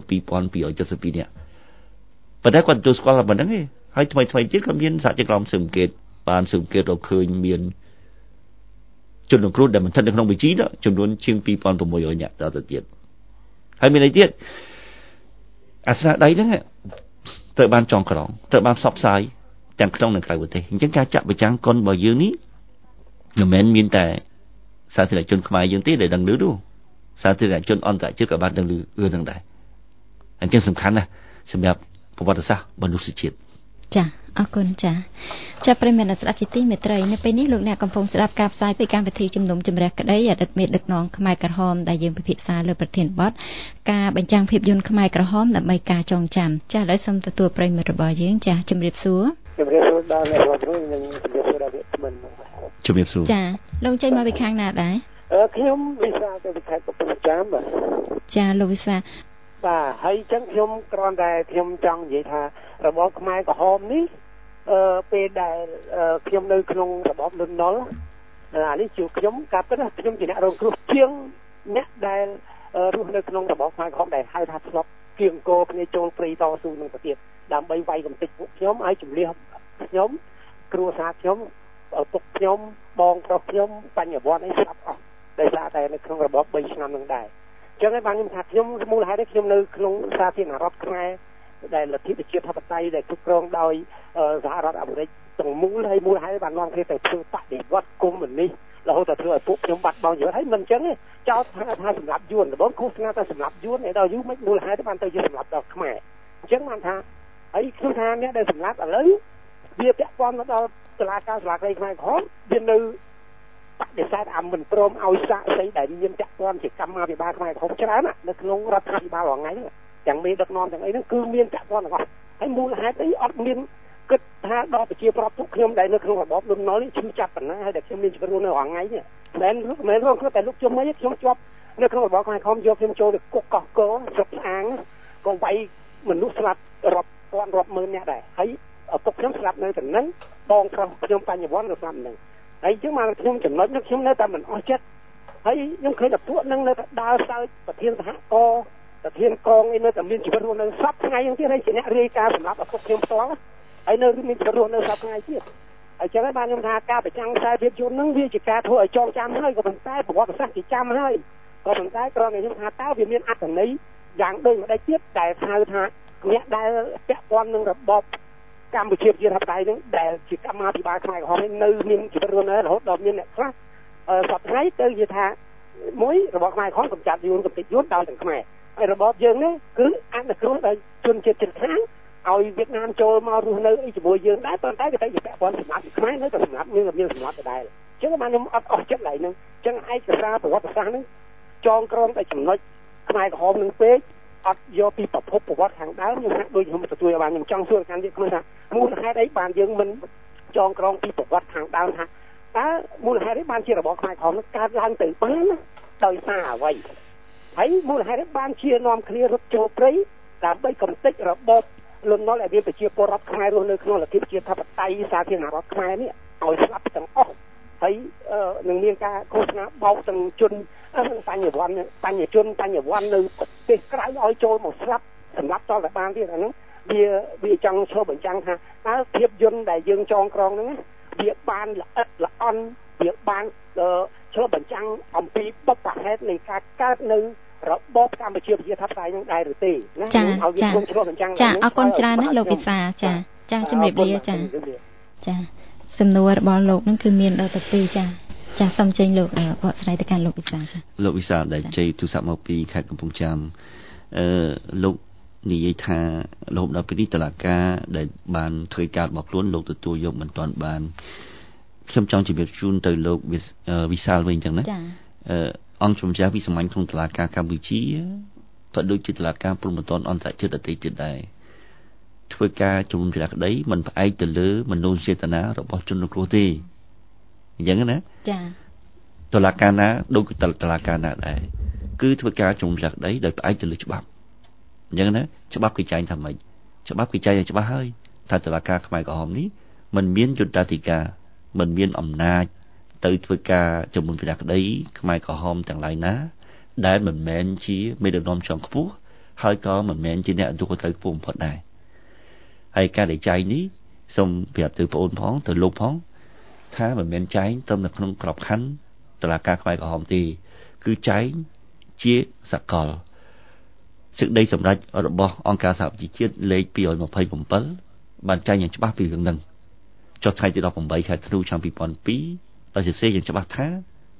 12272 នាក់ប៉ុន្តែគាត់ទទួលស្គាល់តែប៉ុណ្្នឹងទេហើយថ្មីទៀតក៏មានសហជីវកម្មស៊ើបអង្កេតបានស៊ើបអង្កេតរកឃើញមានជនរងគ្រោះដែលមិនស្ថិតនៅក្នុងបញ្ជីនោះចំនួនជាង 2600 នាក់តទៅទៀតហើយមានអីទៀតអាស្នាដៃហ្នឹងត្រូវបានចងក្រងត្រូវបានផ្សព្វផ្សាយទាំងក្នុងនិងក្រៅប្រទេសអញ្ចឹងការចាក់បញ្ចាំងកុនរបស់យើងនេះមិនមែនមានតែសាធារណជនខ្មែរយើងទេដែលដឹងឮនោះសាធារណជនអន្តរជាតិក៏បានដឹងឮនឹងដែរអញ្ចឹងសំខាន់ណាស់សម្រាប់ប្រវត្តិសាស្ត្រមនុស្សជាតិចាអរគុណចាប្រិយមិត្តស្ដាប់ជាទីមេត្រីនៅពេលនេះលោកអ្នកកំពុងស្ដាប់ការផ្សាយពីកម្មវិធីជំនុំជម្រះក្តីអតីតមេដឹកនាំខ្មែរក្រហមដែលយើងពិភាក្សាលើប្រធានបទការបញ្ចាំងភាពយន្តខ្មែរក្រហមដើម្បីការចងចាំឥឡូវសូមទទួលប្រិយមិត្តរបស់យើងជំរាបសួរដល់អ្នករដ្ឋរួយនិងជំរាបសួរដល់អ្នកថ្មីជំរាបសួរចាលោកចេញមកពីខាងណាដែរខ្ញុំវិសាទៅពីខេត្តកំពង់ចាមបាទចាលោកវិសាបាទហើយអញ្ចឹងខ្ញុំគ្រាន់តែខ្ញុំចង់និយាយថារបបខ្មែរក្រហមនេះពេលដែលខ្ញុំនៅក្នុងរបបលន់នល់អានេះជាខ្ញុំកាប់ទៅខ្ញុំជាអ្នករងគ្រោះជាងអ្នកដែលរស់នៅក្នុងរបបខ្មែរក្រហមដែលហៅថាធ្លាប់គៀងគោគ្នាចូលព្រៃតស៊ូនឹងប្រទៀតដើម្បីវាយកំទេចពួកខ្ញុំឲ្យជំលះខ្ញុំគ្រួសារខ្ញុំឪពុកខ្ញុំបងប្រុសខ្ញុំបញ្ញវន្តអីស្លាប់អស់ដោយសារតែនៅក្នុងរបប3ឆ្នាំនឹងដែរអញ្ចឹងហើយបានខ្ញុំថាខ្ញុំមូលហេតុនេះខ្ញុំនៅក្នុងសាធារណរដ្ឋខ្មែរដែលលទ្ធិប្រជាធិបតេយ្យដែលគ្រប់គ្រងដោយសហរដ្ឋអាមេរិកទាំងមូលហើយមូលហេតុបាននាំគ្នាទៅធ្វើបដិវត្តកុម្មុយនីសរហូតដល់ធ្វើឲ្យពួកខ្ញុំបាត់បង់ជីវិតហើយមិនអញ្ចឹងទេចោទថាសម្រាប់យួនដំបូងឃោសនាថាសម្រាប់យួនហើយដល់យូរមិនមូលហេតុបានទៅជាសម្រាប់ដល់ខ្មែរអញ្ចឹងបានថាហើយខ្ញុំថាអ្នកដែលសម្រាប់ឥឡូវវាពាក់ព័ន្ធទៅដល់តុលាការសាលាក្តីខ្មែរក្រហមវានៅបដិសេធមិនព្រមឲ្យសាកសីដែលមានពាក់ព័ន្ធជាកម្មាភិបាលខ្មែរក្រហមច្រើននៅក្នុងរដ្ឋាភិបាលរាល់ថ្ងៃហ្នឹងទាំងមេដឹកនាំទាំងអីហ្នឹងគឺមានពាក់ព័ន្ធទាំងអស់ហើយមូលហេតុអីអត់មានគិតថាដល់ប្រជាប្រដ្ឋពួកខ្ញុំដែលនៅក្នុងរបបលន់នល់នេះឈឺចាប់ប៉ុណ្ណាហើយដែលខ្ញុំមានជីវិតរស់នៅរាល់ថ្ងៃនេះមិនរងគ្រោះតែលោកជុំអីខ្ញុំជាប់នៅក្នុងរបបខ្មែរក្រហមយកខ្ញុំចូលទៅគុកកោះកោស្រុកស្អាងក៏វាយមនុស្សស្លាប់រាប់ពាន់រាប់ម៉ឺននាក់ដែរហើយឪពុកខ្ញុំស្លាប់នៅទីហ្នឹងបងប្រុសខ្ញុំបញ្ញវន្តក៏ស្លាប់ហ្នឹងហើយអញ្ចឹងមកខ្ញុំចំណុចនេះខ្ញុំនៅតែមិនអស់ចិត្តហើយខ្ញុំឃើញតែពួកហ្នឹងនៅតែដើរសើចប្រធានសហគមន៍ប្រធានកងអីនៅតែមានជីវិតរស់នៅសពថ្ងៃហ្នឹងទៀតហើយជាអ្នករាយការណ៍សម្រាប់ឪពុកខ្ញុំផ្ទាល់ហើយនៅមានជីវិតរស់នៅសពថ្ងៃទៀតហើយអញ្ចឹងហើយបានខ្ញុំថាការប្រចាំងខ្សែភាពយន្តហ្នឹងវាជាការធ្វើឲ្យចងចាំហើយក៏ប៉ុន្តែប្រវត្តិសាស្ត្រជាចាំហើយក៏ប៉ុន្តែគ្រាន់តែខ្ញុំថាតើវាមានអត្ថន័យយ៉ាងដូចម្ដេចទៀតដែលហៅថាអ្នកដែលពាក់ព័ន្ធនឹងរបបកម្ពុជាប្រជាធិបតេយ្យហ្នឹងដែលជាកម្មាភិបាលខ្មែរក្រហមនៅមានជីវិតរស់នៅរហូតដល់មានអ្នកខ្លះសពថ្ងៃទៅនិយាយថាមួយរបបខ្មែរក្រហមកំចាត់យួនកំទេចយួនដល់ទាំងខ្មែរហើយរបបយើងនេះគឺអនុគ្រោះដោយជនជាតិជិតខាងឲ្យវៀតណាមចូលមករស់នៅអីជាមួយយើងដែរប៉ុន្តែវាទៅជាពាក់ព័ន្ធសម្រាប់ខ្មែរនៅតែសម្រាប់មានសម្រាប់ដដែលអញ្ចឹងបានខ្ញុំអត់អស់ចិត្តឡើយហ្នឹងអញ្ចឹងឯកសារប្រវត្តិសាស្ត្រហ្នឹងចងក្រងតែចំណុចខ្មែរក្រហមនឹងពេកអត់យកពីប្រភពប្រវត្តិខាងដើមខ្ញុំហាក់ដូចខ្ញុំទទួលបានខ្ញុំចង់សួរកាន់ទៀតខ្លួនថាមូលហេតុអីបានយើងមិនចងក្រងពីប្រវត្តិខាងដើមថាតើមូលហេតុអីបានជារបបខ្មែរក្រហមនឹងកើតឡើងទៅបានដោយសារអ្វីហើយមូលហេតុអីបានជានាំគ្នារត់ចូលព្រៃដើម្បីកំទេចរបបលន់នល់ឲ្យមានប្រជាពលរដ្ឋខ្មែររស់នៅក្នុងលទ្ធិប្រជាធិបតេយ្យសាធារណរដ្ឋខ្មែរនេះឲ្យស្លាប់ទាំងអស់ហើយនឹងមានការឃោសនាបោកទាំងជនបញ្ញវន្តនៅប្រទេសក្រៅឲ្យចូលមកស្លាប់សម្រាប់តតែបានទៀតអាហ្នឹងវាចង់ឆ្លុះបញ្ចាំងថាតើភាពយន្តដែលយើងចងក្រងហ្នឹងវាបានល្អិតល្អន់វាបានឆ្លុះបញ្ចាំងអំពីបុព្វហេតុនៃការកើតនៅរបបកម្ពុជាប្រជាធិបតេយ្យនឹងដែរឬទេណាឲ្យវាឆ្លុះបញ្ចាំងចាអរគុណច្រើនណាស់លោកវិសាចាជំរាបលាចាសំណួររបស់លោកនឹងគឺមានដល់ទៅ2ចាសូមចេញលោកបកស្រាយទៅកាន់លោកវិសាចាលោកវិសាដែលជ័យទូរស័ព្ទមកពីខេត្តកំពង់ចាមលោកនិយាយថាលោកដល់ពេលនេះតឡាការដែលបានធ្វើការរបស់ខ្លួនលោកទទួលយកមិនទាន់បានខ្ញុំចង់ជម្រាបជូនទៅលោកវិសាលវិញអញ្ចឹងណាអង្គជំនះវិសាមញ្ញក្នុងតឡាការកម្ពុជាក៏ដូចជាតឡាការព្រំប្រទានអន្តរជាតិដទៃទៀតដែរធ្វើការជំនុំជម្រះក្តីមិនផ្អែកទៅលើមនោចេតនារបស់ជនរងគ្រោះទេអញ្ចឹងណាចាតឡាការណាដូចតឡាការណាដែរគឺធ្វើការជំនុំជម្រះក្តីដោយផ្អែកទៅលើច្បាប់អញ្ចឹងណាច្បាប់គេចែងថាម៉េចច្បាប់គេចែងឲ្យច្បាស់ហើយថាតឡាការខ្មែរក្រហមនេះមិនមានយុត្តិធម៌មិនមានអំណាចទៅធ្វើការជំនុំជម្រះក្តីខ្មែរក្រហមទាំងឡាយណាដែលមិនមែនជាមេដឹកនាំជាន់ខ្ពស់ហើយក៏មិនមែនជាអ្នកទទួលខុសត្រូវខ្ពស់បំផុតដែរហើយការដែលចែងនេះសូមប្រាប់ទៅបងអូនផងទៅលោកផងថាមិនមែនចែងត្រឹមតែក្នុងក្របខ័ណ្ឌតុលាការខ្មែរក្រហមទេគឺចែងជាសកលសេចក្តីសម្រេចរបស់អង្គការសហប្រជាជាតិលេខ227បានចែងយ៉ាងច្បាស់ពីរឿងហ្នឹងចុះថ្ងៃទី18ខែធ្នូឆ្នាំ2002ដោយសរសេរយ៉ាងច្បាស់ថា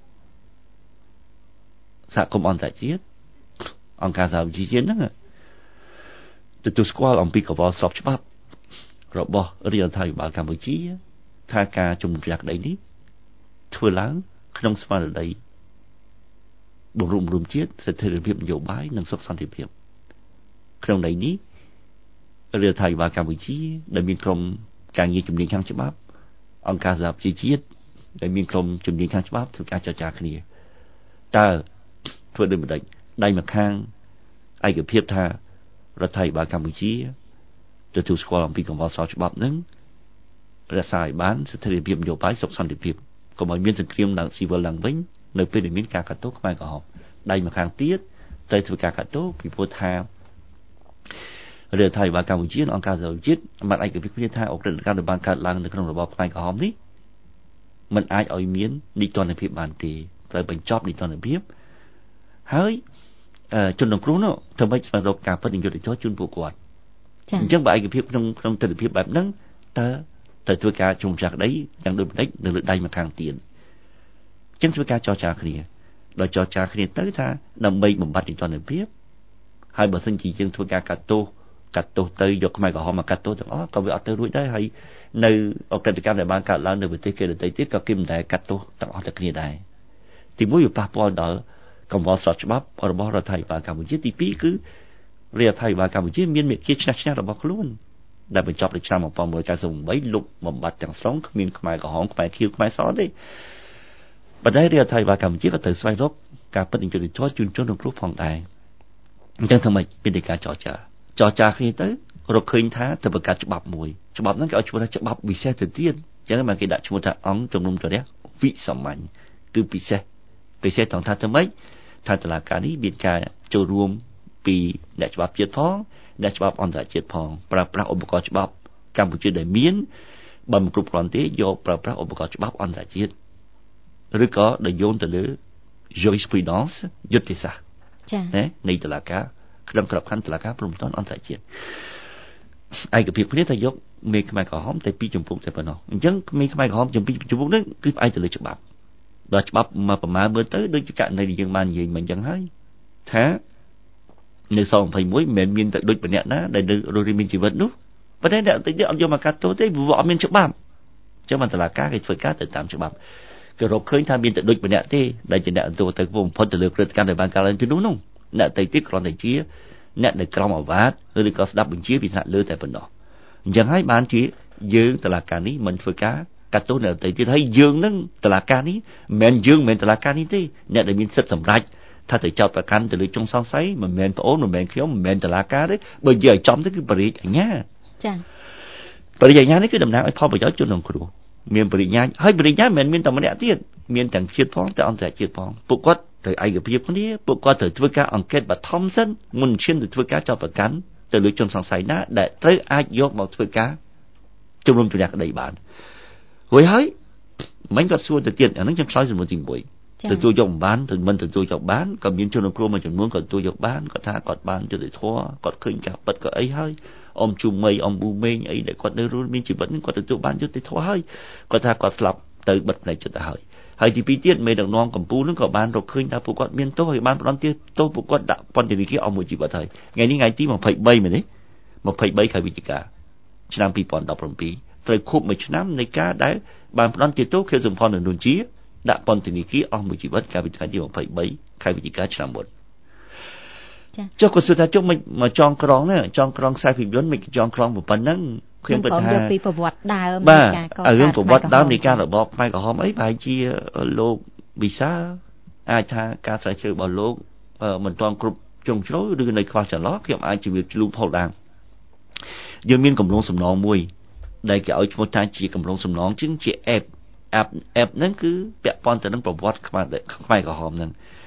សហគមន៍អន្តរជាតិអង្គការសហប្រជាជាតិហ្នឹងទទួលស្គាល់អំពីកង្វល់ស្របច្បាប់របស់រាជរដ្ឋាភិបាលកម្ពុជាថាការជំនុំជម្រះក្តីនេះធ្វើឡើងក្នុងស្មារតីបង្រួបបង្រួមជាតិស្ថិរភាពនយោបាយនិងសុខសន្តិភាពក្នុងន័យនេះរាជរដ្ឋាភិបាលកម្ពុជាដែលមានក្រុមការងារជំនាញខាងច្បាប់អង្គការសហប្រជាជាតិដែលមានក្រុមជំនាញខាងច្បាប់ធ្វើការចរចាគ្នាតើធ្វើដូចម្តេចដៃម្ខាងឯកភាពថារដ្ឋាភិបាលកម្ពុជាទទួលស្គាល់អំពីកង្វល់ស្របច្បាប់នឹងរក្សាឲ្យបានស្ថិរភាពនយោបាយសុខសន្តិភាពកុំឲ្យមានសង្គ្រាមឡើងស៊ីវិលឡើងវិញនៅពេលដែលមានការកាត់ទោសខ្មែរក្រហមដៃម្ខាងទៀតត្រូវធ្វើការកាត់ទោសពីព្រោះថារដ្ឋាភិបាលកម្ពុជាអង្គការសហប្រជាជាតិបានឯកភាពគ្នាថាអក្រិតកម្មដែលបានកើតឡើងនៅក្នុងរបបខ្មែរក្រហមនេះมันអាចឲ្យមាននីតិរដ្ឋភាពបានទេត្រូវបញ្ចប់នីតិរដ្ឋភាពហើយជនរងគ្រោះនោះធ្វើម៉េចស្វែងរកការពិតនិងយុត្តិធម៌ជូនពួកគាត់អញ្ចឹងបើឯកភាពក្នុងទស្សនវិជ្ជាបែបហ្នឹងតើត្រូវធ្វើការជំនុំជម្រះក្តីយ៉ាងដូចម្តេចនៅលើដៃម្ខាងទៀតអញ្ចឹងធ្វើការចរចាគ្នាដល់ចរចាគ្នាទៅថាដើម្បីបំបត្តិនីតិរដ្ឋភាពហើយបើសិនជាយើងធ្វើការកាត់ទោសទៅយកខ្មែរក្រហមមកកាត់ទោសទាំងអស់ក៏វាអត់ទៅរួចដែរហើយនៅអក្រិតកម្មដែលបានកើតឡើងនៅប្រទេសគេដទៃទៀតក៏គេមិនដែលកាត់ទោសទាំងអស់តែគ្នាដែរទីមួយវាប៉ះពាល់ដល់កង្វល់ស្របច្បាប់របស់រដ្ឋាភិបាលកម្ពុជាទីពីរគឺរដ្ឋាភិបាលកម្ពុជាមានមេគាឆ្នះរបស់ខ្លួនដែលបញ្ចប់នៅឆ្នាំ1998លុបបំបត្តិទាំងស្រុងគ្មានខ្មែរក្រហមខ្មែរខៀវខ្មែរសទេប៉ុន្តែរដ្ឋាភិបាលកម្ពុជាក៏ត្រូវស្វែងរកការពិតនិងយុត្តិធម៌ជូនជនរងគ្រោះផងដែរអញ្ចឹងធ្វើម៉េចមានតែការចរចាគ្នាទៅរកឃើញថាទៅបង្កើតច្បាប់មួយច្បាប់ហ្នឹងគេឲ្យឈ្មោះថាច្បាប់ពិសេសទៅទៀតអញ្ចឹងមកគេដាក់ឈ្មោះថាអង្គជំនុំជម្រះវិសាមញ្ញគឺពិសេសត្រង់ថាធ្វើម៉េចថាតុលាការនេះមានការចូលរួមពីអ្នកច្បាប់ជាតិផងអ្នកច្បាប់អន្តរជាតិផងប្រើប្រាស់ឧបករណ៍ច្បាប់កម្ពុជាដែលមានបើមិនគ្រប់គ្រាន់ទេយកប្រើប្រាស់ឧបករណ៍ច្បាប់អន្តរជាតិឬក៏ដែលយោងទៅលើ jurisprudence យុត្តិសាស្ត្រចា៎នៃតុលាការក្នុងក្របខ័ណ្ឌតុលាការព្រហ្មទណ្ឌអន្តរជាតិឯកភាពគ្នាថាយកមេខ្មែរក្រហមតែពីរជំពូកតែប៉ុណ្ណោះអញ្ចឹងមេខ្មែរក្រហមជំពូកហ្នឹងគឺផ្អែកទៅលើច្បាប់ដល់ច្បាប់មកប្រមាណមើលទៅដូចជាករណីដែលយើងបាននិយាយមិញអញ្ចឹងហើយថានៅស21មិនមែនមានតែដូចម្នាក់ណាដែលរស់រានមានជីវិតនោះប៉ុន្តែអ្នកតិចអត់យកមកកាត់ទោសទេព្រោះអត់មានច្បាប់អញ្ចឹងតុលាការគេធ្វើការទៅតាមច្បាប់គេរកឃើញថាមានតែដូចម្នាក់ទេដែលជាអ្នកទទួលទៅបំផុតទៅលើព្រឹត្តិការណ៍ដែលបានកើតឡើងពីនោះអ្នកតិចទៀតគ្រាន់តែជាអ្នកដែលក្រមអាវ៉ាតឬក៏ស្ដាប់បញ្ជាពីថ្នាក់លើតែប៉ុណ្ណោះអញ្ចឹងហើយបានជាយើងតុលាការនេះមិនធ្វើការកាត់ទោសអ្នកដទៃទៀតហើយយើងនឹងតុលាការនេះមិនមែនតុលាការនេះទេអ្នកដែលមានសិទ្ធិសម្រេចថាទៅចោទប្រកាន់ទៅលើចុងសង្ស័យមិនមែនប្អូនមិនមែនខ្ញុំមិនមែនតុលាការទេបើនិយាយឲ្យចំទៅគឺបរិយាអាជ្ញាចា៎បរិយាអាជ្ញានេះគឺតំណាងឲ្យផលប្រយោជន៍ជនរងគ្រោះមានបរិញ្ញាហើយបរិញ្ញាមិនមែនតែម្នាក់ទៀតមានទាំងជាតិផងទាំងអន្តរជាតិផងពួកគាត់ត្រូវឯកភាពគ្នាពួកគាត់ត្រូវធ្វើការអង្កេតបឋមសិនមុនឈានទៅធ្វើការចោទប្រកាន់ទៅលើជនសង្ស័យណាដែលត្រូវអាចយកមកធ្វើការជំនុំជម្រះក្តីបានរួចហើយមិញគាត់សួរទៅទៀតអានឹងខ្ញុំឆ្លើយសំណួរទី1ទទួលយកបានឬមិនទទួលយកបានក៏មានជនរងគ្រោះមួយចំនួនក៏ទទួលយកបានគាត់ថាគាត់បានយុត្តិធម៌គាត់ឃើញការពិតក៏អីហើយអមជុំមីអមប៊ូមេងអីដែលគាត់នៅរស់មានជីវិតគាត់ទទួលបានយុត្តិធម៌ហើយគាត់ថាគាត់ស្លាប់ទៅបិទផ្នែកចិត្តទៅហើយទី2ទៀតមេដឹកនាំកម្ពុជានឹងក៏បានរកឃើញថាពួកគាត់មានទោសហើយបានផ្ដន់ទោសពួកគាត់ដាក់ពន្ធនាគារអស់មួយជីវិតហើយថ្ងៃនេះថ្ងៃទី23មែនទេ23ខែវិច្ឆិកាឆ្នាំ2017ត្រូវខួប1ឆ្នាំនៃការដែលបានផ្ដន់ទោសខៀវសំផននិងនួនជាដាក់ពន្ធនាគារអស់មួយជីវិតកាលពីថ្ងៃទី23ខែវិច្ឆិកាឆ្នាំមុនចុះក៏សួរថាចុះមកចងក្រងណាចងក្រងខ្សែភាពយន្តមិនចងក្រងប៉ុណ្ណឹងខ្ញុំគិតថាពីប្រវត្តិដើមនៃការកកើតរឿងប្រវត្តិដើមនៃការរបបខ្មែរក្រហមអីប្រហែលជាលោកវិសាអាចថាការស្រាវជ្រាវរបស់លោកមិនទាន់គ្រប់ជ្រុងជ្រៅឬនៅខ្វះចន្លោះខ្ញុំអាចជម្រាបជូនផលដែរយើងមានកម្រងសំណងមួយដែលគេឲ្យឈ្មោះថាជាកម្រងសំណងជាងជាអេបហ្នឹងគឺពាក់ព័ន្ធទៅនឹងប្រវត្តិខ្មែរក្រហមហ្នឹង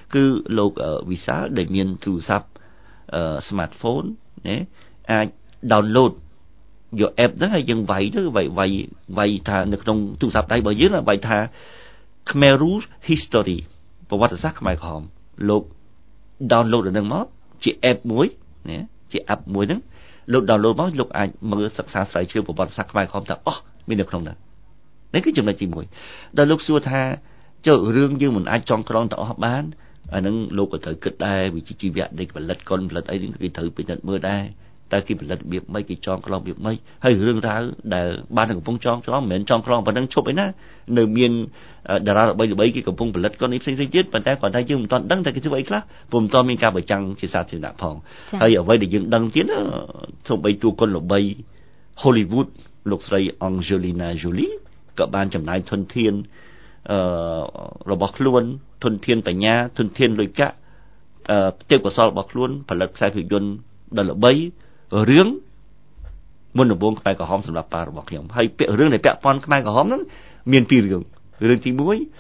គឺលោកវិសាលដែលមានទូរស័ព្ទsmartphone ណាអាច download យក app ហ្នឹងហើយយើងវាយទៅវាយថានៅក្នុងទូរស័ព្ទដៃរបស់យើងវាយថា Khmeru History ប្រវត្តិសាស្ត្រខ្មែរក្រហមលោក download ហ្នឹងមកជា app មួយណាជា app មួយហ្នឹងលោក download មកលោកអាចមើលសិក្សាស្រាវជ្រាវប្រវត្តិសាស្ត្រខ្មែរក្រហមថាអស់មាននៅក្នុងហ្នឹងនេះគឺចំណុចទី1ដល់លោកសួរថាចុះរឿងយើងមិនអាចចងក្រងទៅអស់បានអាហ្នឹងលោកក៏ត្រូវគិតដែរវិជ្ជាជីវៈដែលផលិតកុនផលិតអីហ្នឹងគេត្រូវពិនិត្យមើលដែរតែគេផលិតរបៀបម៉េចគេចងក្រងរបៀបម៉េចហើយរឿងរ៉ាវដែលបានកំពុងចងក្រងមិនមែនចងក្រងប៉ុណ្ណឹងឈប់ឯណានៅមានតារាល្បីៗគេកំពុងផលិតកុនផ្សេងៗទៀតប៉ុន្តែគាត់ថាយើងមិនទាន់ដឹងតែគេធ្វើអីខ្លះពុំទាន់មានការបញ្ចាំងជាសាធារណៈផងហើយអ្វីដែលយើងដឹងទៀតសូម្បីតួកុនល្បី Hollywood លោកស្រី Angelina Jolie ក៏បានចំណាយធនធានរបស់ខ្លួនធនធានបញ្ញាធនធានលុយកាក់ទេពកោសល្យរបស់ខ្លួនផលិតខ្សែភាពយន្តដ៏ល្បីរឿងមុនដំបូងខ្មែរក្រហមសម្រាប់ប៉ារបស់ខ្ញុំហើយរឿងដែលពាក់ព័ន្ធខ្មែរក្រហមហ្នឹងមាន2រឿងទី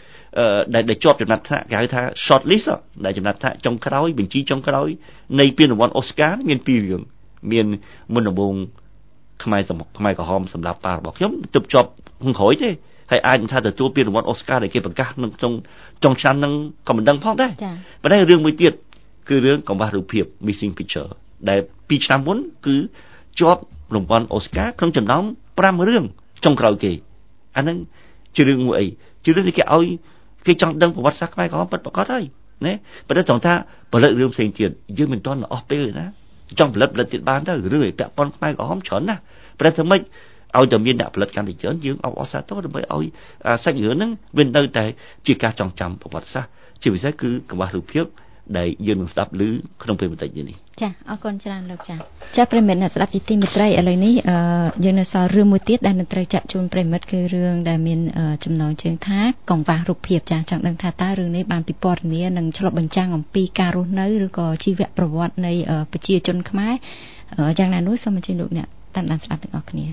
1ដែលជាប់ចំណាត់ថ្នាក់គេហៅថា short list ដែលចំណាត់ថ្នាក់ចុងក្រោយបញ្ជីចុងក្រោយនៃពានរង្វាន់ Oscar មាន2រឿងមានមុនដំបូងខ្មែរក្រហមសម្រាប់ប៉ារបស់ខ្ញុំទប់ជាប់ហឹងក្រោយទេហើយអាចថាទទួលពានរង្វាន់ Oscar ដែលគេប្រកាសក្នុងចុងឆ្នាំហ្នឹងក៏មិនដឹងផងដែរប៉ុន្តែរឿងមួយទៀតគឺរឿងកង្វះរូបភាព Missing Picture ដែល2ឆ្នាំមុនគឺជាប់រង្វាន់ Oscar ក្នុងចំណោម5រឿងចុងក្រោយគេអាហ្នឹងជារឿងមួយអីជារឿងដែលគេឲ្យគេចង់ដឹងប្រវត្តិសាស្ត្រខ្មែរក្រហមពិតប្រាកដហើយណាប៉ុន្តែត្រង់ថាផលិតរឿងផ្សេងទៀតយើងមិនទាន់អស់ពេលណាចង់ផលិតទៀតបានទៅរឿងឯពាក់ព័ន្ធខ្មែរក្រហមច្រើនណាស់ប៉ុន្តែធ្វើម៉េចឲ្យតែមានអ្នកផលិតកាន់តែច្រើនយើងអបអរសាទរដើម្បីឲ្យសាច់រឿងហ្នឹងវានៅតែជាការចងចាំប្រវត្តិសាស្ត្រជាពិសេសគឺកង្វះរូបភាពដែលយើងនឹងស្ដាប់ឮក្នុងពេលបន្តិចនេះចាអរគុណច្រើនលោកចាប្រិមិត្តអ្នកស្ដាប់ជាទីមេត្រីឥឡូវនេះយើងនៅសល់រឿងមួយទៀតដែលនឹងត្រូវចាក់ជូនប្រិមិត្តគឺរឿងដែលមានចំណងជើងថាកង្វះរូបភាពចាចង់ដឹងថាតើរឿងនេះបានពិពណ៌នានិងឆ្លុះបញ្ចាំងអំពីការរស់នៅឬក៏ជីវប្រវត្តិនៃប្រជាជនខ្មែរយ៉ាងណានោះសូមអញ្ជើញលោកអ្នកតាមដានស្ដាប់ទាំងអស់គ្នា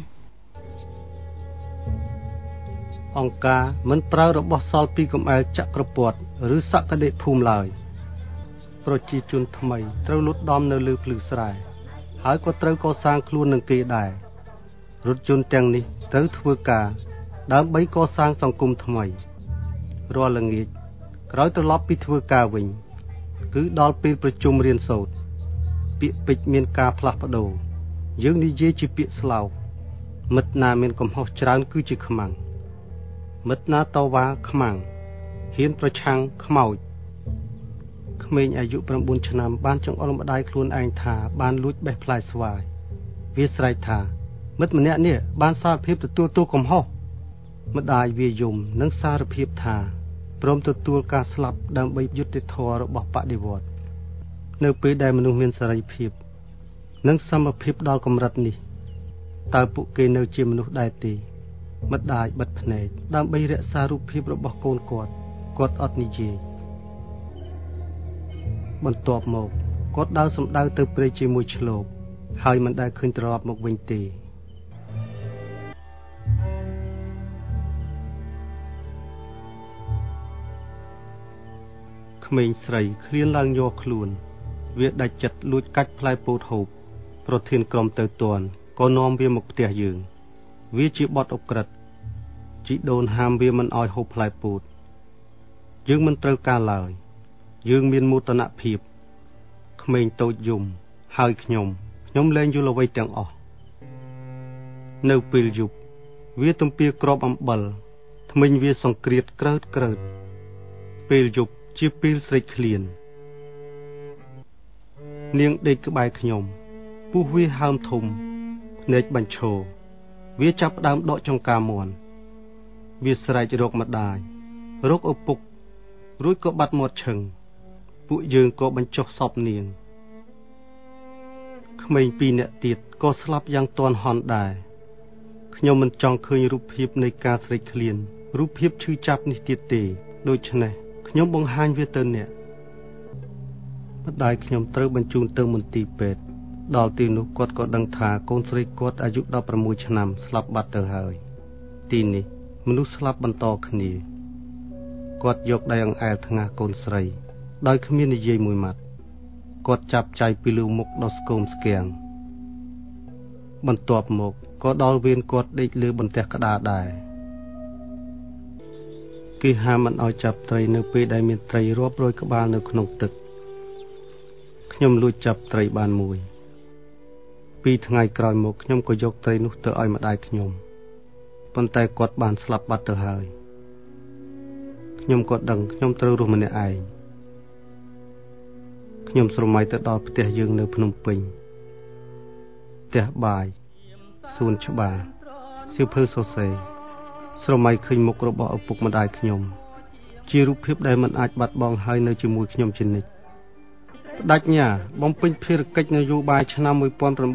អង្គការមិនប្រើរបស់សល់ពីកំអែលចក្រពត្តិឬសក្តិភូមិឡើយប្រជាជនថ្មីត្រូវលុតដំនៅលើភ្លឺស្រែហើយក៏ត្រូវកសាងខ្លួននឹងគេដែររថយន្តទាំងនេះត្រូវធ្វើការដើម្បីកសាងសង្គមថ្មីរាល់ល្ងាចក្រោយត្រឡប់ពីធ្វើការវិញគឺដល់ពេលប្រជុំរៀនសូត្រពាក្យពេចន៍មានការផ្លាស់ប្ដូរយើងនិយាយជាពាក្យស្លោកមិត្តណាមានកំហុសច្រើនគឺជាខ្មាំងមិត្តណាតវ៉ាខ្មាំងហ៊ានប្រឆាំងខ្មោចក្មេងអាយុ9ឆ្នាំបានចង្អុលម្ដាយខ្លួនឯងថាបានលួចបេះផ្លែស្វាយវាស្រែកថាមិត្តម្នាក់នេះបានសារភាពទទួលទោសកំហុសម្ដាយវាយំនិងសារភាពថាព្រមទទួលការស្លាប់ដើម្បីយុត្តិធម៌របស់បដិវត្តន៍នៅពេលដែលមនុស្សមានសេរីភាពនិងសមភាពដល់កម្រិតនេះតើពួកគេនៅជាមនុស្សដែរទេម្ដាយបិទភ្នែកដើម្បីរក្សារូបភាពរបស់កូនគាត់អត់និយាយបន្ទាប់មកគាត់ដើរសំដៅទៅព្រៃជាមួយឆ្លូបហើយមិនដែលឃើញត្រឡប់មកវិញទេក្មេងស្រីឃ្លានឡើងយកខ្លួនវាដាច់ចិត្តលួចកាច់ផ្លែពោតហូបប្រធានក្រុមទៅទាន់ក៏នាំវាមកផ្ទះយើងវាជាបទអក្រិតជីដូនហាមវាមិនឲ្យហូបផ្លែពោតយើងមិនត្រូវការឡើយយើងមានមោទនភាពក្មេងតូចយំហើយខ្ញុំលែងយល់អ្វីទាំងអស់នៅពេលយប់វាទំពាក្របអំបិលធ្មេញវាសង្គ្រាតក្រើតពេលយប់ជាពេលស្រេកឃ្លាននាងដេកក្បែរខ្ញុំពុះវាហើមធំភ្នែកបញ្ឈរវាចាប់ផ្ដើមដកចង្កាមាន់វាស្រែករកម្ដាយរកឪពុករួចក៏បាត់មាត់ឈឹងពួកយើងក៏បញ្ចុះសពនាងក្មេង2នាក់ទៀតក៏ស្លាប់យ៉ាងទាន់ហន់ដែរខ្ញុំមិនចង់ឃើញរូបភាពនៃការស្រេកឃ្លានរូបភាពឈឺចាប់នេះទៀតទេដូច្នេះខ្ញុំបង្ហាញវាទៅអ្នកម្ដាយខ្ញុំត្រូវបញ្ជូនទៅមន្ទីរពេទ្យដល់ទីនោះគាត់ក៏ដឹងថាកូនស្រីគាត់អាយុ16ឆ្នាំស្លាប់បាត់ទៅហើយទីនេះមនុស្សស្លាប់បន្តគ្នាគាត់យកដៃអង្អែលថ្ងាសកូនស្រីដោយគ្មាននិយាយមួយម៉ាត់គាត់ចាប់ចៃពីលើមុខដល់ស្គមស្គាំងបន្ទាប់មកក៏ដល់វេនគាត់ដេកលើបន្ទះក្តារដែរគេហាមមិនឲ្យចាប់ត្រីនៅពេលដែលមានត្រីរាប់រយក្បាលនៅក្នុងទឹកខ្ញុំលួចចាប់ត្រីបានមួយ2ថ្ងៃក្រោយមកខ្ញុំក៏យកត្រីនោះទៅឲ្យម្ដាយខ្ញុំប៉ុន្តែគាត់បានស្លាប់បាត់ទៅហើយខ្ញុំក៏ដឹងខ្ញុំត្រូវរស់ម្នាក់ឯងខ្ញុំស្រមៃទៅដល់ផ្ទះយើងនៅភ្នំពេញផ្ទះបាយសួនច្បារសៀវភៅសរសេរស្រមៃឃើញមុខរបស់ឪពុកម្ដាយខ្ញុំជារូបភាពដែលមិនអាចបាត់បង់ហើយនៅជាមួយខ្ញុំជានិច្ចផ្ដាច់ញាបំពេញភារកិច្ចនយោបាយឆ្នាំ1977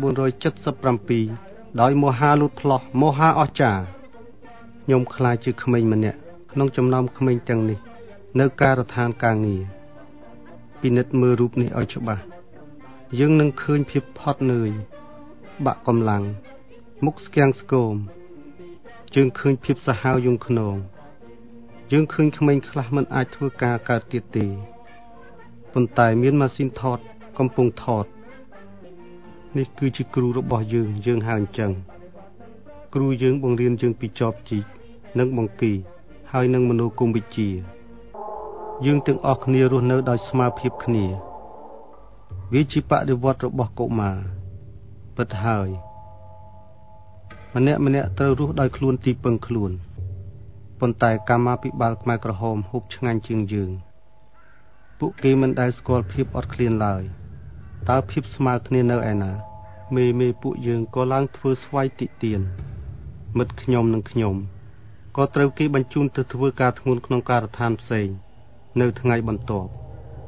ដោយមហាលូតផ្លោះមហាអស្ចារ្យខ្ញុំខ្លាចជាក្មេងម្នាក់ក្នុងចំណោមក្មេងទាំងនេះនៅការដ្ឋានការងារពិនិត្យមើលរូបនេះឲ្យច្បាស់យើងនឹងឃើញភាពផត់នឿយបាក់កម្លាំងមុខស្គាំងស្គមយើងឃើញភាពសាហាវយង់ខ្នងយើងឃើញក្មេងខ្លះមិនអាចធ្វើការកើតទៀតទេប៉ុន្តែមានម៉ាស៊ីនថតកំពុងថតនេះគឺជាគ្រូរបស់យើងហៅអញ្ចឹងគ្រូយើងបង្រៀនយើងពីចបជីកនិងបង្គីហើយនឹងមនោគមវិជ្ជាយើងទាំងអស់គ្នារស់នៅដោយស្មារតីគ្នាវាជាបដិវត្តរបស់កុមារពិតហើយម្នាក់ត្រូវរស់ដោយខ្លួនទីពឹងខ្លួនប៉ុន្តែកម្មាភិបាលខ្មែរក្រហមហូបឆ្ងាញ់ជាងយើងពួកគេមិនដែលស្គាល់ភាពអត់ឃ្លានឡើយតើភាពស្មើគ្នានៅឯណាមេពួកយើងក៏ឡើងធ្វើស្វ័យតិទៀនមិត្តខ្ញុំនិងខ្ញុំក៏ត្រូវគេបញ្ជូនទៅធ្វើការធ្ងន់ក្នុងការដ្ឋានផ្សេងនៅថ្ងៃបន្ទាប់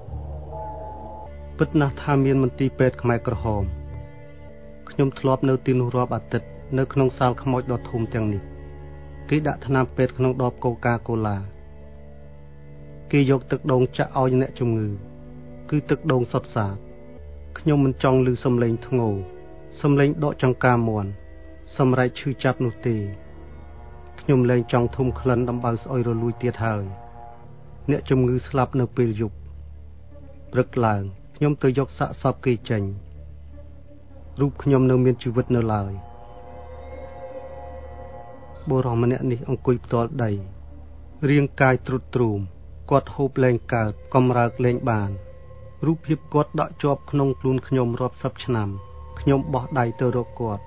ពិតណាស់ថាមានមន្ទីរពេទ្យខ្មែរក្រហមខ្ញុំធ្លាប់នៅទីនោះរាប់អាទិត្យនៅក្នុងសាលខ្មោចដ៏ធំទាំងនេះគេដាក់ថ្នាំពេទ្យក្នុងដបកូកាកូឡាគេយកទឹកដូងចាក់ឲ្យអ្នកជំងឺគឺទឹកដូងសុទ្ធសាធខ្ញុំមិនចង់ឮសំឡេងធ្ងោសំឡេងដកចង្កាមន់សម្រែកឈឺចាប់នោះទេខ្ញុំលែងចង់ធុំក្លិនដំបៅស្អុយរលួយទៀតហើយអ្នកជំងឺស្លាប់នៅពេលយប់ព្រឹកឡើងខ្ញុំទៅយកសាកសពគេចេញរូបខ្ញុំនៅមានជីវិតនៅឡើយបុរសម្នាក់នេះអង្គុយផ្ទាល់ដីរាងកាយទ្រុឌទ្រោមគាត់ហូបលែងកើតកំរើកលែងបានរូបភាពគាត់ដក់ជាប់ក្នុងខ្លួនខ្ញុំរាប់សិបឆ្នាំខ្ញុំបោះដៃទៅរកគាត់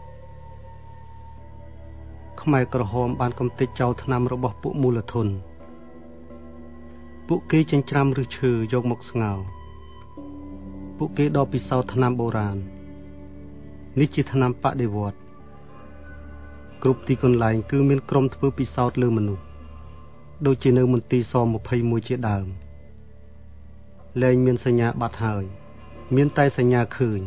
ខ្មែរក្រហមបានកំទេចចោលថ្នាំរបស់ពួកមូលធនពួកគេចិញ្ច្រាំឫសឈើយកមកស្ងោរពួកគេដកពិសោធន៍ថ្នាំបុរាណនេះជាថ្នាំបដិវត្តគ្រប់ទីកន្លែងគឺមានក្រុមធ្វើពិសោធន៍លើមនុស្សដូចជានៅមន្ទីរស21ជាដើមលែងមានសញ្ញាបាត់ហើយមានតែសញ្ញាឃើញ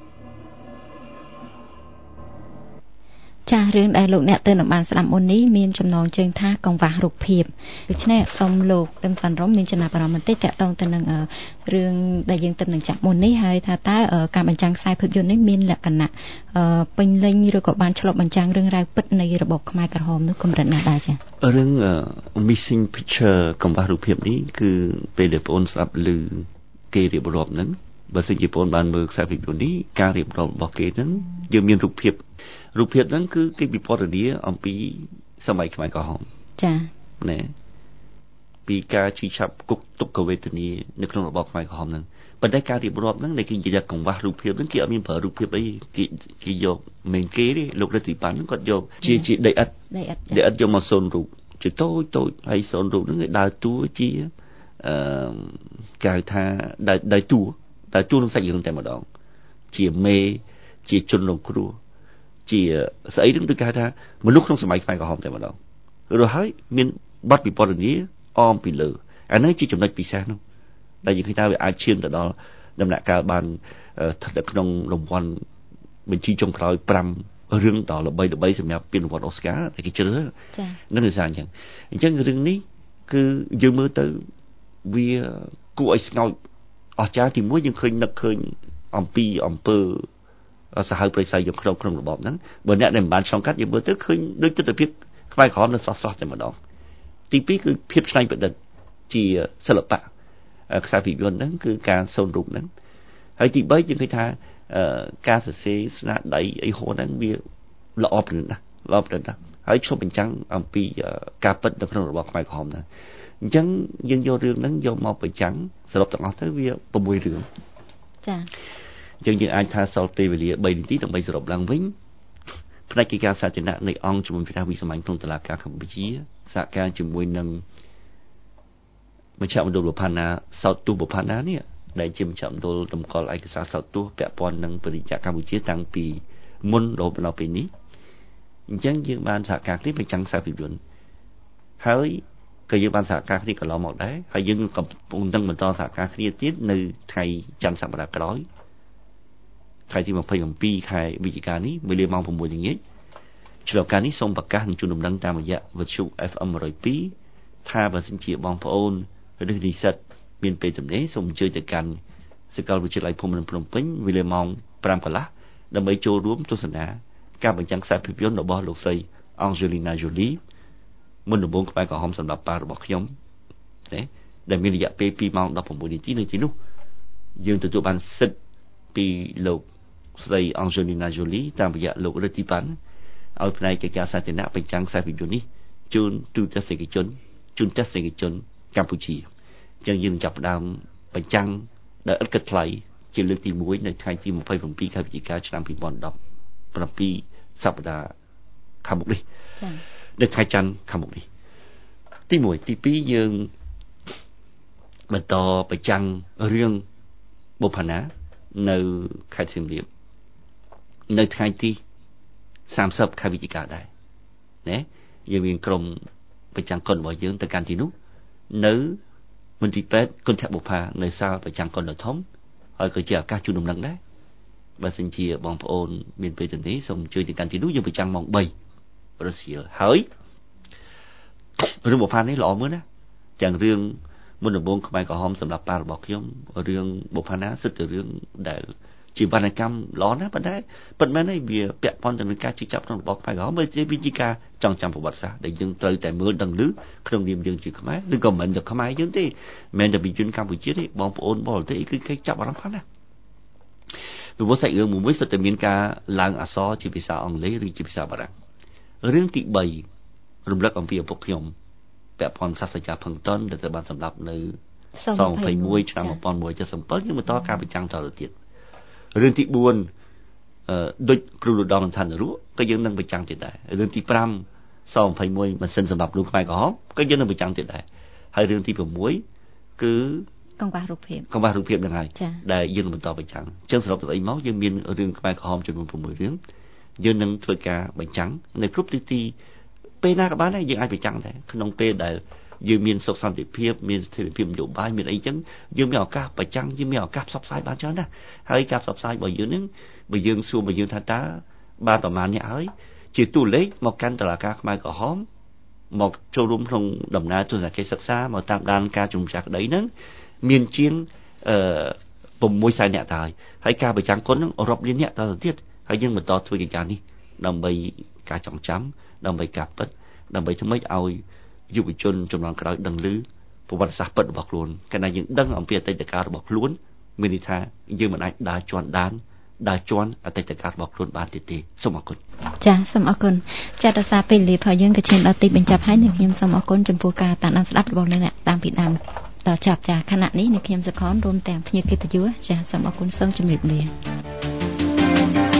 ចាស់រឿងដែលលោកអ្នកទើបបានស្ដាប់មុននេះមានចំណងជើងថាកង្វះរូបភាពដូច្នេះសូមលោកដឹងវណ្ណរំមានចំណាប់អារម្មណ៍បន្តិចតាក់ទងទៅនឹងរឿងដែលយើងទើបនឹងចាក់មុននេះហើយថាតើការបញ្ចាំងខ្សែភាពយន្តនេះមានលក្ខណៈពេញលេញឬក៏បានឆ្លុះបញ្ចាំងរឿងរ៉ាវពិតនៃរបបខ្មែរក្រហមនោះកម្រិតណាស់ដែរចា៎រឿង Missing Picture កង្វះរូបភាពនេះគឺពេលដែលបងប្អូនស្ដាប់ឮគេរៀបរាប់ហ្នឹងបើសិនជាបងប្អូនបានមើលខ្សែភាពយន្តនេះការរៀបរាប់របស់គេហ្នឹងយើងមានរូបភាពហ្នឹងគឺគេពិពណ៌នាអំពីសម័យខ្មែរក្រហមចា៎ណែពីការឈឺឆាប់គុកទុក្ខវេទនានៅក្នុងរបបខ្មែរក្រហមហ្នឹងប៉ុន្តែការរៀបរាប់ហ្នឹងដែលគេនិយាយកង្វះរូបភាពហ្នឹងគេអត់មានប្រើរូបភាពអីគេយកមិនគេទេលោករដ្ឋាភិបាលហ្នឹងគាត់យកជាដីឥដ្ឋយកមកសូនរូបជាតូចហើយសូនរូបហ្នឹងគេដើរតួជាគេហៅថាដើរតួក្នុងសាច់រឿងតែម្ដងជាមេជាជនរងគ្រោះជាស្អីហ្នឹងគឺគេថាមនុស្សក្នុងសម័យខ្មែរក្រហមតែម្ដងរួចហើយមានបទពិពណ៌នាអមពីលើអានេះជាចំណុចពិសេសនោះដែលយើងឃើញថាវាអាចឈានទៅដល់ដំណាក់កាលបានស្ថិតនៅក្នុងរង្វាន់បញ្ជីចុងក្រោយ5រឿងដ៏ល្បីសម្រាប់ពានរង្វាន់អូស្ការដែលគេជ្រើសចា៎នឹងគឺថាអញ្ចឹងរឿងនេះគឺយើងមើលទៅវាគួរឲ្យស្ងោចអស្ចារ្យទីមួយយើងនឹកឃើញអំពីអំពើសាហាវព្រៃផ្សៃយកក្នុងរបបហ្នឹងបើអ្នកដែលមិនបានឆ្លងកាត់យើងមើលទៅឃើញដូចទស្សនវិជ្ជាខ្មែរក្រហមនៅស្រស់តែម្ដងទី2គឺភាពច្នៃប្រឌិតជាសិល្បៈខ្សែភាពយន្តហ្នឹងគឺការសូនរូបហ្នឹងហើយទី3យើងឃើញថាការសរសេរស្នាដៃអីហូរហ្នឹងវាល្អប្រណិតណាស់ហើយឆ្លុះបញ្ចាំងអំពីការពិតនៅក្នុងរបបខ្មែរក្រហមហ្នឹងអញ្ចឹងយើងយករឿងហ្នឹងយកមកបញ្ចាំងសរុបទាំងអស់ទៅវា6រឿងចាអញ្ចឹងយើងអាចថាសល់ពេលវេលា3នាទីដើម្បីសរុបឡើងវិញផ្នែកកិច្ចការសាធារណៈនៃអង្គជំនុំជម្រះវិសាមញ្ញក្នុងតុលាការកម្ពុជាសហការជាមួយនឹងមជ្ឈមណ្ឌលបុប្ផាណាសោតទូបុប្ផាណានេះដែលជាមជ្ឈមណ្ឌលតម្កល់ឯកសារសោតទូពាក់ព័ន្ធនឹងបរិយាកម្ពុជាតាំងពីមុនរហូតដល់ពេលនេះអញ្ចឹងយើងបានសហការគ្នាបញ្ចាំងខ្សែភាពយន្តហើយក៏យើងបានសហការគ្នាកន្លងមកដែរហើយយើងកំពុងបន្តសហការគ្នាទៀតនៅថ្ងៃច័ន្ទសប្តាហ៍ក្រោយថ្ងៃទី27ខែវិច្ឆិកានេះវេលាម៉ោង 6 ល្ងាចឆ្លងការនេះសូមប្រកាសនិងជូនដំណឹងតាមរយៈវិទ្យុ FM 102ថាបើសិនជាបងប្អូនឬនិស្សិតមានពេលទំនេរសូមអញ្ជើញទៅកាន់សាកលវិទ្យាល័យភូមិន្ទភ្នំពេញវេលាម៉ោង 5 កន្លះដើម្បីចូលរួមទស្សនាការបញ្ចាំងខ្សែភាពយន្តរបស់លោកស្រី Angelina Jolie មុនដំបូងក្បែរក្រហមសម្រាប់ប៉ារបស់ខ្ញុំដែលមានរយៈពេល 2 ម៉ោង 16 នាទីនៅទីនោះយើងទទួលបានសិទ្ធិពីលោកស្រី Angelina Jolie តាមរយៈលោករទ្ធិបានឲ្យផ្នែកកិច្ចការសាធារណៈបញ្ចាំងខ្សែភាពយន្តនេះជូនទូទស្សនិកជនកម្ពុជាអញ្ចឹងយើងចាប់ផ្ដើមបញ្ចាំងដោយឥតគិតថ្លៃជាលើកទី1នៅថ្ងៃទី27ខែវិច្ឆិកាឆ្នាំ2017សប្តាហ៍ខាងមុខនេះនៅថ្ងៃច័ន្ទខាងមុខនេះទី1ទី2យើងបន្តបញ្ចាំងរឿងបុប្ផាណានៅខេត្តសៀមរាបនៅថ្ងៃទី30ខែវិច្ឆិកាដែរណាយើងមានក្រុមបញ្ចាំងកុនរបស់យើងទៅកាន់ទីនោះនៅមន្ទីរពេទ្យគុណធបុប្ផានៅសាលបញ្ចាំងកុនដ៏ធំហើយក៏ជាឱកាសជូនដំណឹងដែរបើសិនជាបងប្អូនមានពេលទំនេរសូមអញ្ជើញទៅកាន់ទីនោះយើងបញ្ចាំងម៉ោង 3 រសៀលហើយរឿងបុប្ផានេះល្អមើលណាទាំងរឿងមុនដំបូងខ្មែរក្រហមសម្រាប់ប៉ារបស់ខ្ញុំរឿងបុប្ផាណាសិតទៅរឿងដែលជាវណ្ណកម្មល្អណាស់ប៉ុន្តែពិតមែនទេវាពាក់ព័ន្ធទៅនឹងការជិះចាប់ក្នុងរបបខ្មែរក្រហមវាជាការចងចាំប្រវត្តិសាស្ត្រដែលយើងត្រូវតែមើលដឹងឮក្នុងនាមយើងជាខ្មែរឬក៏មិនតែខ្មែរយើងទេមិនតែពីជនកម្ពុជាទេបងប្អូនបរទេសគឺគេចាប់អារម្មណ៍ខ្លាំងណាស់ពីព្រោះសាច់រឿងមួយសិតតែមានការឡើងអក្សរជាភាសាអង់គ្លេសឬជាភាសាបារាំងរឿងទី3រំលឹកអំពីឪពុកខ្ញុំពាក់ព័ន្ធសាស្ត្រាចារ្យផឹងតុនដែលត្រូវបានសម្លាប់នៅស21ឆ្នាំ1977យើងបន្តការបញ្ចាំងតទៅទៀតរឿងទី4ដូចគ្រូលដងឋាននរៈក៏យើងនឹងបញ្ចាំងទៀតដែររឿងទី5ស21ម៉ាស៊ីនសម្រាប់លោកខ្មែរក្រហមក៏យើងនឹងបញ្ចាំងទៀតដែរហើយរឿងទី6គឺកង្វះរូបភាពហ្នឹងហើយដែលយើងបន្តបញ្ចាំងអញ្ចឹងសរុបទៅអីមកយើងមានរឿងខ្មែរក្រហមចំនួន6រឿងយើងនឹងធ្វើការបញ្ចាំងនៅគ្រប់ទិសទីពេលណាក៏បានដែរយើងអាចបញ្ចាំងដែរក្នុងពេលដែលយើងមានសុខសន្តិភាពមានស្ថិរភាពនយោបាយមានអីចឹងយើងមានឱកាសបញ្ចាំងយើងមានឱកាសផ្សព្វផ្សាយបានច្រើនណាស់ហើយការផ្សព្វផ្សាយរបស់យើងនឹងបើយើងសួរមកយើងថាតើបានប្រមាណអ្នកហើយជាតួលេខមកកាន់តុលាការខ្មែរក្រហមមកចូលរួមក្នុងដំណើរទស្សនកិច្ចសិក្សាមកតាមដានការជំនុំជម្រះក្តីហ្នឹងមានជាង600,000 អ្នកទៅហើយការបញ្ចាំងគុណហ្នឹងរាប់លានអ្នកទៅទៀតហើយយើងបន្តធ្វើកិច្ចការនេះដើម្បីការចងចាំដើម្បីការពិតដើម្បីធ្វើម៉េចឲ្យយុវជនចំនួនក្រោយដឹងឮប្រវត្តិសាស្ត្រពិតរបស់ខ្លួនកាលណាយើងដឹងអំពីអតីតកាលរបស់ខ្លួនមានន័យថាយើងមិនអាចដើរជាន់ដានដើរជាន់អតីតកាលរបស់ខ្លួនបានទៀតទេសូមអរគុណចាសូមអរគុណចាត់រសារពេលវេលារបស់យើងក៏ឈានដល់ទីបញ្ចប់ហើយនេះខ្ញុំសូមអរគុណចំពោះការតាមដានស្ដាប់របស់អ្នកតាំងពីដើមដល់ចប់ចាខណៈនេះខ្ញុំសុខនរួមទាំងភ្ញៀវកិត្តិយសចាសូមអរគុណសូមជម្រាបលា